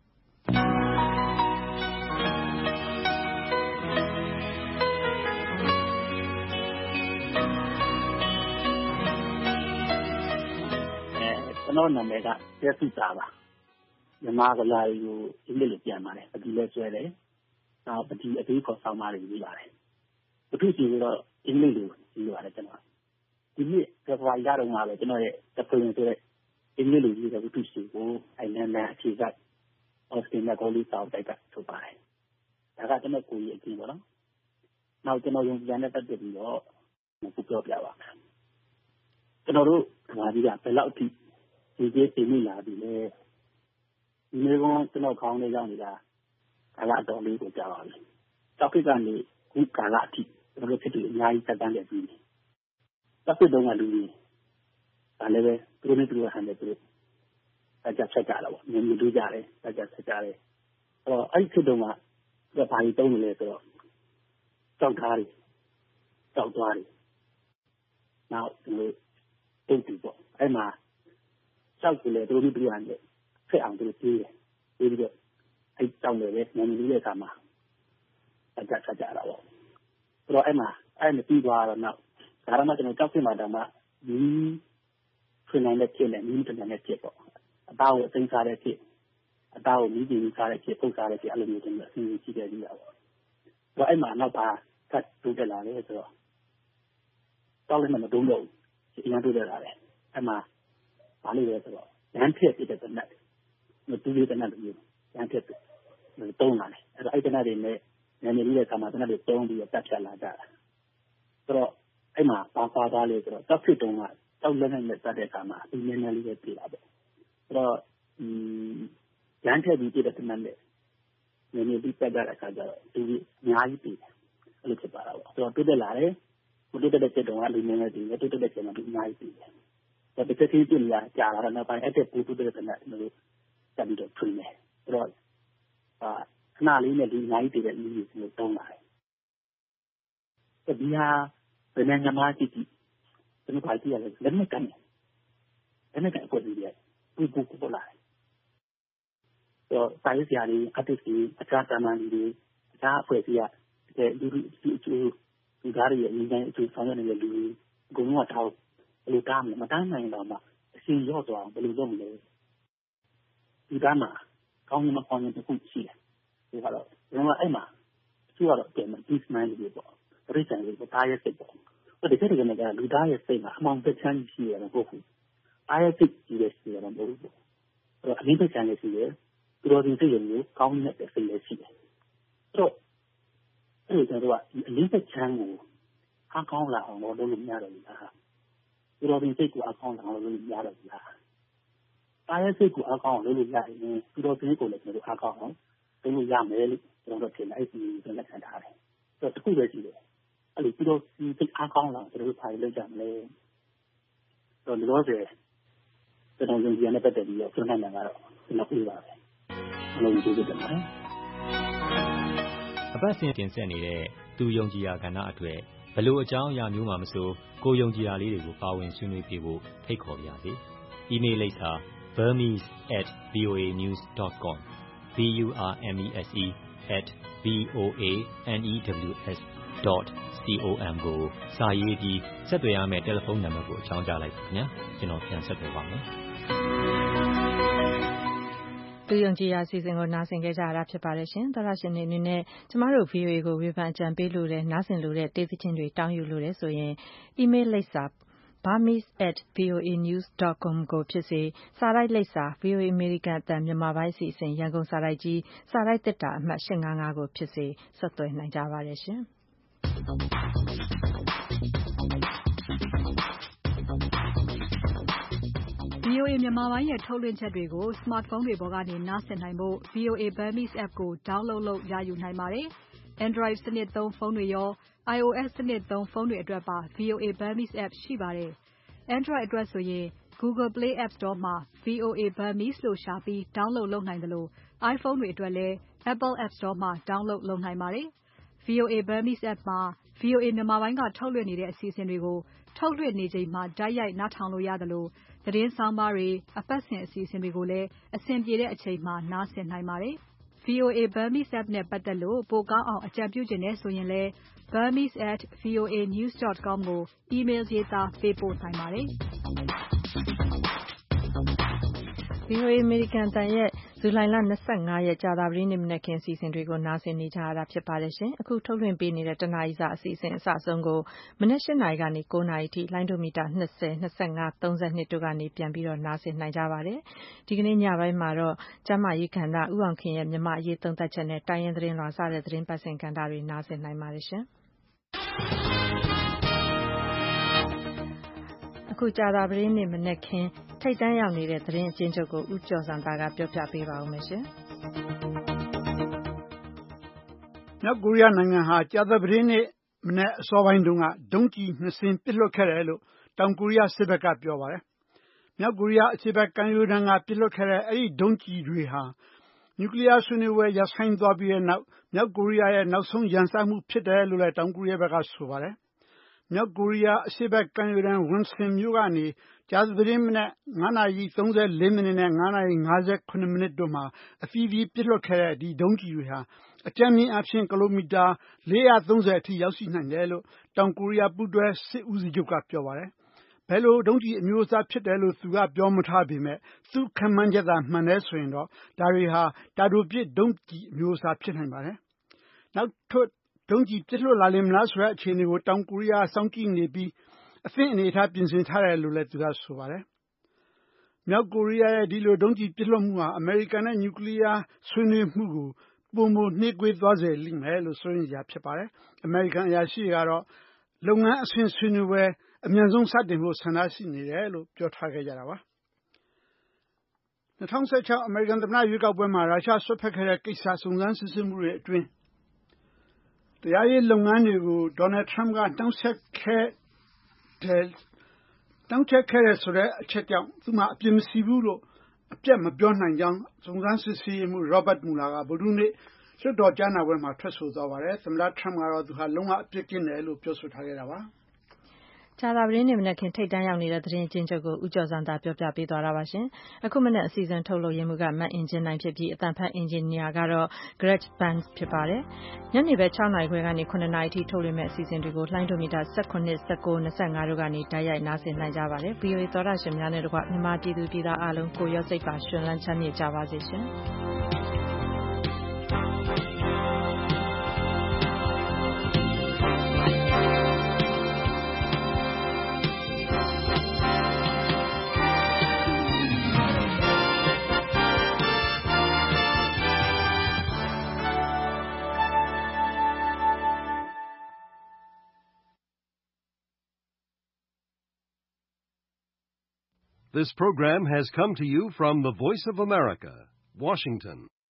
ကျွန်တော်နာမည်ကကျဲစုတာပါမြန်မာကလာကိုအင်္ဂလိပ်လိုပြန်ပါတယ်ပတိလဲဆွဲတယ်နောက်ပတိအသေးခေါ်ဆောင်ပါတယ်ပြီးပါတယ်ပထူစီကတော့အင်္ဂလိပ်လိုပြီးပါတယ်ကျွန်တော်ဒီနေ့ဖေဖော်ဝါရီလတုန်းကပဲကျွန်တော်ရဲ့တဖွင့်ဆိုတဲ့အင်္ဂလိပ်လိုရေးတဲ့ပထူစီကိုအိုင်နန်နဲ့အခြေစိုက်အော်စတင်နဲ့ကိုလီတောက်တိုက်ကထုတ်ပါတယ်ဒါကကျွန်တော်ကိုကြီးအပြင်ပေါ့နော်နောက်ကျွန်တော်ယုံကြည်တဲ့တက်ပြီးတော့ခုပြောပြပါမယ်ကျွန်တော်တို့ဓမ္မကြီးကဘယ်လောက်အထိဒီကျေးတင်မိလာပြီလေဒီနေ့ကကျွန်တော်ခေါင်းလေးရောက်နေတာကာလအတော်လေးကိုကြာပါပြီတောက်ခိကနေခုကာလအထိကျွန်တော်ဖြစ်ပြီးအများကြီးတက်တန်းတယ်ပြီးတောက်ခိတုန်းကလူကြီးဒါလည်းပဲသူတို့နဲ့သူတို့ဟန်တယ်သူတို့အကြဆက်ကြတာပေါ့မြင်မြင်တွေ့ကြတယ်အကြဆက်ကြတယ်အဲ့တော့အဲ့ဒီဖြစ်တုန်းကသူကဘာကြီးတုံးနေလဲဆိုတော့တောက်သားတွေတောက်သွားတွေနောက်သူတို့တုတ်တူပေါ့အဲ့မှာတောက်ကလေးတို့တို့ပြန်တယ်ဖြစ်အောင်သူပြေးတယ်ပြေးပြီးတော့အဲ့တောက်လေပဲမြင်မြင်တဲ့အခါမှာအကြဆက်ကြတာပေါ့အဲ့တော့အဲ့မှာအဲ့မပြီးသွားတော့နောက်ဒါရမကျွန်တော်တောက်ဖြစ်မှာတော့မှဒီဖွင့်နိုင်တဲ့ဖြစ်နဲ့ဒီတန်းနဲ့ဖြစ်ပေါ့အသားကိုအသိစားတဲ့ဖြစ်အသားကိုမြည်ကြည့်စားတဲ့ဖြစ်ပုတ်စားတဲ့ဖြစ်အဲ့လိုမျိုးကျွန်တော်အစီအစဉ်ကြည့်တယ်ကြီးတာပေါ့တော့အဲ့မှာနောက်ပါကတ်တိုးတက်လာတယ်ဆိုတော့တောက်လည်းမတုံးတော့ဘူးအရင်တိုးတက်လာတယ်အဲ့မှာဘာလို့လဲဆိုတော့ရန်ထက်ပြတဲ့တနက်မတူလေးတနက်လိုမျိုးရန်ထက်တုံးလာတယ်အဲ့တော့အဲ့တနက်တွေနဲ့နည်းနည်းလေးတဲ့အခါမှာတနက်တွေတုံးပြီးတော့တက်ဖြတ်လာကြတာဆိုတော့အဲ့မှာဘာပါသွားလဲဆိုတော့တောက်ဖြစ်တုံးကတောက်လက်နဲ့တက်တဲ့အခါမှာဒီနည်းနည်းလေးပဲပြေးတာပေါ့ဆိုတော့ဒီရန်ထက်ပြီးပြတဲ့တနက်နဲ့နည်းနည်းပြီးတက်ကြတဲ့အခါကျတော့ဒီအများကြီးပြေးတယ်အဲ့လိုဖြစ်သွားတာပေါ့ဆိုတော့တိုးတက်လာတယ်တိုးတက်တဲ့ချက်တုံးကလူနည်းနည်းပြီးတိုးတက်တဲ့ချက်မှာဒီအများကြီးပြေးတယ်ဒါတစ်ချက်ချင်းပြင်လာကြာလာတော့နောက်ပိုင်းအဲ့တဲ့ပူတူတဲ့ကနေ့ကျွန်တော်တို့တက်ပြီးတော့ထွေးမယ်အဲ့တော့အာခဏလေးနဲ့ဒီနိုင်တည်တဲ့နည်းကိုတုံးလာတယ်ဒီဟာဘယ်နဲ့ညမားကြည့်ကြည့်ကျွန်တော်ဖိုက်ကြည့်ရတယ်လက်နဲ့ကန်လက်နဲ့ကန်ကိုကြည့်ရတယ်ပူပူပူပေါ်လာတယ်တော့တိုင်းစရာတွေအတစ်ကြီးအခြားတမန်တွေအခြားအဖွဲ့အစည်းကလူလူအကျိုးဒီကားတွေရဲ့အရင်ကအကျိုးဆောင်ရနေတဲ့လူတွေအကုန်လုံးကထားဘယ်လိုတားမလဲမတားနိုင်တော့မှအရှင်ရော့သွားအောင်ဘယ်လိုလုပ်မလဲဒီကမှာကောင်းမှကောင်းရင်တစ်ခုရှိတယ်ဒီကတော့ကျွန်တော်အဲ့မှာသူကတော့ပြန်မဒီစမိုင်းလေးပေါ့ပရိသတ်လေးကိုတားရစိတ်ပေါ့အဲ့ဒီတဲ့ကနေကလူသားရဲ့စိတ်မှာအမောင်သက်ချမ်းရှိရမှာမဟုတ်ဘူးအားရစိတ်ကြီးရရှိရမှာမဟုတ်ဘူးအဲ့တော့အလေးသက်ချမ်းလေးရှိတယ်သူတော်ဒီစိတ်ရုံကိုကောင်းတဲ့စိတ်လေးရှိတယ်အဲ့တော့အဲ့လိုကျွန်တော်တို့ကအလင်းသက်ချမ်းကိုအားကောင်းလာအောင်လုပ်လို့မရတော့ဘူးလားသူတော်တင်စိတ်ကိုအားကောင်းလာအောင်လုပ်လို့မရတော့ဘူးလားတာရဲ့စိတ်ကိုအားကောင်းအောင်လုပ်လို့ရရင်သူတော်တင်ကိုလည်းကျွန်တော်တို့အားကောင်းအောင်လုပ်လို့ရမယ်လို့ကျွန်တော်တို့ထင်တယ်အဲ့ဒီကိုလက်ခံထားတယ်ဆိုတော့တခုပဲရှိတယ်အဲ့ဒီသူတော်စိတ်အားကောင်းလာကျွန်တော်တို့ဖားလုပ်ကြမလဲတော့ဒီလိုဆိုကျွန်တော်ယုံကြည်ရတဲ့ပတ်သက်ပြီးတော့ကျွန်တော်နိုင်ငံကတော့ကျွန်တော်ပြောပါမယ်အလုံးစုံကြည့်တယ်နော်အပတ်စဉ်တင်ဆက်နေတဲ့သူယုံကြည်ရာကဏ္ဍအတွက်ဘလို့အကြောင်းအရာမျိုးမှမဆိုကိုယုံကြည်ရာလေးတွေကိုပါဝင်ဆွေးနွေးပြဖို့ဖိတ်ခေါ်ပါရစေ။ email လိပ်စာ burmese at voa news dot com b u r m e s e at v o a n e w s dot com ကိုစာရေးပြီးဆက်သွယ်ရမယ့်တယ်လီဖုန်းနံပါတ်ကိုအကြောင်းကြားလိုက်ပါခင်ဗျာကျွန်တော်ပြန်ဆက်သွယ်ပါမယ်သူယုံကြည်ရာအစီအစဉ်ကိုနားဆင်ကြကြရတာဖြစ်ပါတယ်ရှင်သောရရှင်တွေအနေနဲ့ကျမတို့ ဗီအိုအေ ကိုဝေဖန်အကြံပေးလို့တဲ့နားဆင်လို့တဲ့တေးသချင်းတွေတောင်းယူလို့တဲ့ဆိုရင် email လိပ်စာ burmese at voa news dot com ကိုဖြစ်စေစာရိုက်လိပ်စာ ဗီအိုအေ American အသံမြန်မာပိုင်းအစီအစဉ်ရန်ကုန်စာရိုက်ကြီးစာရိုက်တက်တာအမှတ်၈၅၅ကိုဖြစ်စေဆက်သွယ်နိုင်ကြပါတယ်ရှင်ဗီအိုအေမြန်မာပိုင်းရဲ့ထုတ်လွှင့်ချက်တွေကို smartphone တွေပေါ်ကနေနားဆင်နိုင်ဖို့ ဗီအိုအေ Burmese app ကို download လုပ်ရယူနိုင်ပါတယ်။ Android စနစ်သုံးဖုန်းတွေရော iOS စနစ်သုံးဖုန်းတွေအတွက်ပါ ဗီအိုအေ Burmese app ရှိပါတယ်။ Android အတွက်ဆိုရင် Google Play App Store မှာ ဗီအိုအေ Burmese လို့ရှာပြီး download လုပ်နိုင်သလို iPhone တွေအတွက်လည်း Apple App Store မှာ download လုပ်နိုင်ပါတယ်။ ဗီအိုအေ Burmese app မှာ ဗီအိုအေမြန်မာပိုင်းကထုတ်လွှင့်နေတဲ့အစီအစဉ်တွေကိုထုတ်လွှင့်နေချိန်မှာတိုက်ရိုက်နားထောင်လို့ရသလိုသတင်းဆောင်းပါးတွေအပတ်စဉ်အစီအစဉ်တွေကိုလည်းအဆင်ပြေတဲ့အချိန်မှာနားဆင်နိုင်ပါတယ်။ ဗီအိုအေ Burmese app နဲ့ပတ်သက်လို့ပိုကောင်းအောင်အကြံပြုချင်တယ်ဆိုရင်လည်း burmese at voa news dot com ကို email ရေးသားပေးပို့နိုင်ပါတယ်။ဗီအိုအေ American အသံရဲ့ဇူလိုင်လ၂၅ရက်ကြာသပတေးနေ့မနက်ခင်းအစီအစဉ်တွေကိုနားဆင်နေကြရတာဖြစ်ပါတယ်ရှင်။အခုထုတ်လွှင့်ပေးနေတဲ့တနာရီစာအစီအစဉ်အစအဆုံးကိုမနက်၈နာရီကနေ၉နာရီထိလိုင်းဒိုမီတာ၂၀ ၂၅ ၃၂တို့ကနေပြန်ပြီးတော့နားဆင်နိုင်ကြပါတယ်။ဒီကနေ့ညပိုင်းမှာတော့ကျန်းမာရေးကဏ္ဍဦးအောင်ခင်ရဲ့မြန်မာအရေးသုံးသပ်ချက်နဲ့တိုင်းရင်းသတင်းလွှာစတဲ့သတင်းပတ်စဉ်ကဏ္ဍတွေနားဆင်နိုင်ပါတယ်ရှင်။အခုကြာသပတေးနေ့မနက်ခင်းထိပ်တန်းရောက်နေတဲ့သတင်းအကျဉ်းချုပ်ကိုဦးကျော်စံသားကပြောပြပေးပါဦးမယ်ရှင်။မြောက်ကိုရီးယားနိုင်ငံဟာကြာသပတေးနေ့မနေ့အစောပိုင်းတုန်းကဒုံးကျည်နှစ်စင်းပစ်လွှတ်ခဲ့တယ်လို့တောင်ကိုရီးယားစစ်ဘက်ကပြောပါတယ်။မြောက်ကိုရီးယားအခြေဘက်ကမ်းရိုးတန်းကပစ်လွှတ်ခဲ့တဲ့အဲဒီဒုံးကျည်တွေဟာနျူကလ িয়ার ဆွေးနွေးပွဲရပ်ဆိုင်းသွားပြီးတဲ့နောက်မြောက်ကိုရီးယားရဲ့နောက်ဆုံးရန်စမှုဖြစ်တယ်လို့လည်းတောင်ကိုရီးယားဘက်ကဆိုပါတယ်။မြောက်ကိုရီးယားအရှေ့ဘက်ကမ်းရိုးတန်းဝန်ဆင်မြို့ကနေကြာသပတေးမနက်၅နာရီ၃၄မိနစ်နဲ့၅နာရီ၅၇မိနစ်တို့မှာအသီးသီးပစ်လွှတ်ခဲ့တဲ့ဒီဒုံးကျည်တွေဟာအကြမ်းမြင့်အားဖြင့်ကီလိုမီတာ၄၃၀အထိရောက်ရှိနိုင်တယ်လို့တောင်ကိုရီးယားပူးတွဲစစ်ဦးစီးချုပ်ကပြောပါတယ်။ဘယ်လိုဒုံးကျည်အမျိုးအစားဖြစ်တယ်လို့သူကပြောမထားပေမဲ့သူ့ခန့်မှန်းချက်သာမှန်တယ်ဆိုရင်တော့ဒါတွေဟာတာတိုပစ်ဒုံးကျည်အမျိုးအစားဖြစ်နိုင်ပါတယ်။နောက်ထပ်ဒုံးကျည်ပစ်လွှတ်လာလိမ့်မလားဆိုတဲ့အခြေအနေကိုတောင်ကိုရီးယားစောင့်ကြည့်နေပြီးအသင့်အနေအထားပြင်ဆင်ထားတယ်လို့လည်းသူကဆိုပါတယ်။မြောက်ကိုရီးယားရဲ့ဒီလိုဒုံးကျည်ပစ်လွှတ်မှုဟာအမေရိကန်နဲ့နျူကလ িয়ার ဆွေးနွေးမှုကိုပုံမနှေးကွေးသွားစေလိမ့်မယ်လို့ဆိုရင်ကြာဖြစ်ပါတယ်။အမေရိကန်အရာရှိတွေကတော့လုပ်ငန်းအဆင့်ဆွေးနွေးပွဲအမြန်ဆုံးစတင်ဖို့ဆန္ဒရှိနေတယ်လို့ပြောထားခဲ့ကြတာပါ။၂၀၁၆အမေရိကန်သမ္မတရွေးကောက်ပွဲမှာရုရှားဆွတ်ဖက်ခဲ့တဲ့ကိစ္စစုံစမ်းစစ်ဆေးမှုတွေအတွင်းတရားရေးလုပ်ငန်းတွေကိုဒေါ်နယ်ထရမ့်ကနှောင့်ယှက်ခဲ့တဲ့နှောင့်ယှက်ခဲ့တဲ့ဆိုတဲ့အချက်ကြောင့်သူ့မှာအပြစ်မရှိဘူးလို့အပြတ်မပြောနိုင်ကြောင်းစုံစမ်းစစ်ဆေးရေးမှူး Robert Mueller ကဗုဒ္ဓဟူးနေ့လွှတ်တော်ကြားနာပွဲမှာထွက်ဆိုသွားပါတယ်။သမ္မတထရမ့်ကတော့သူဟာလုံးဝအပြစ်ကင်းတယ်လို့ပြောဆိုထားခဲ့တာပါ။ကြာသပတေးနေ့မနက်ခင်းထိပ်တန်းရောက်နေတဲ့သတင်းအကျဉ်းချုပ်ကိုဦးကျော်စံသာပြောပြပေးသွားတာပါရှင်။အခုမနက်အစီအစဉ်ထုတ်လုပ်ရင်းမှုကမတ်အင်ဂျင်နိုင်ဖြစ်ပြီးအတန်ဖတ်အင်ဂျင်နီယာကတော့ Greg Burns ဖြစ်ပါတယ်။ညနေပဲ၆နာရီခွဲကနေ၇နာရီထိထုတ်လွှင့်မဲ့အစီအစဉ်တွေကိုလှိုင်းဒိုမီတာ၁၇ ၁၉ ၂၅တို့ကနေတိုက်ရိုက်နားဆင်နိုင်ကြပါတယ်။ ဗီအိုအေသောရရှင်များနဲ့တကွမြန်မာပြည်သူပြည်သားအားလုံးကိုရောစိတ်ပါရှင်လန်းချမ်းမြေ့ကြပါစေရှင်။ This program has come to you from the Voice of America, Washington.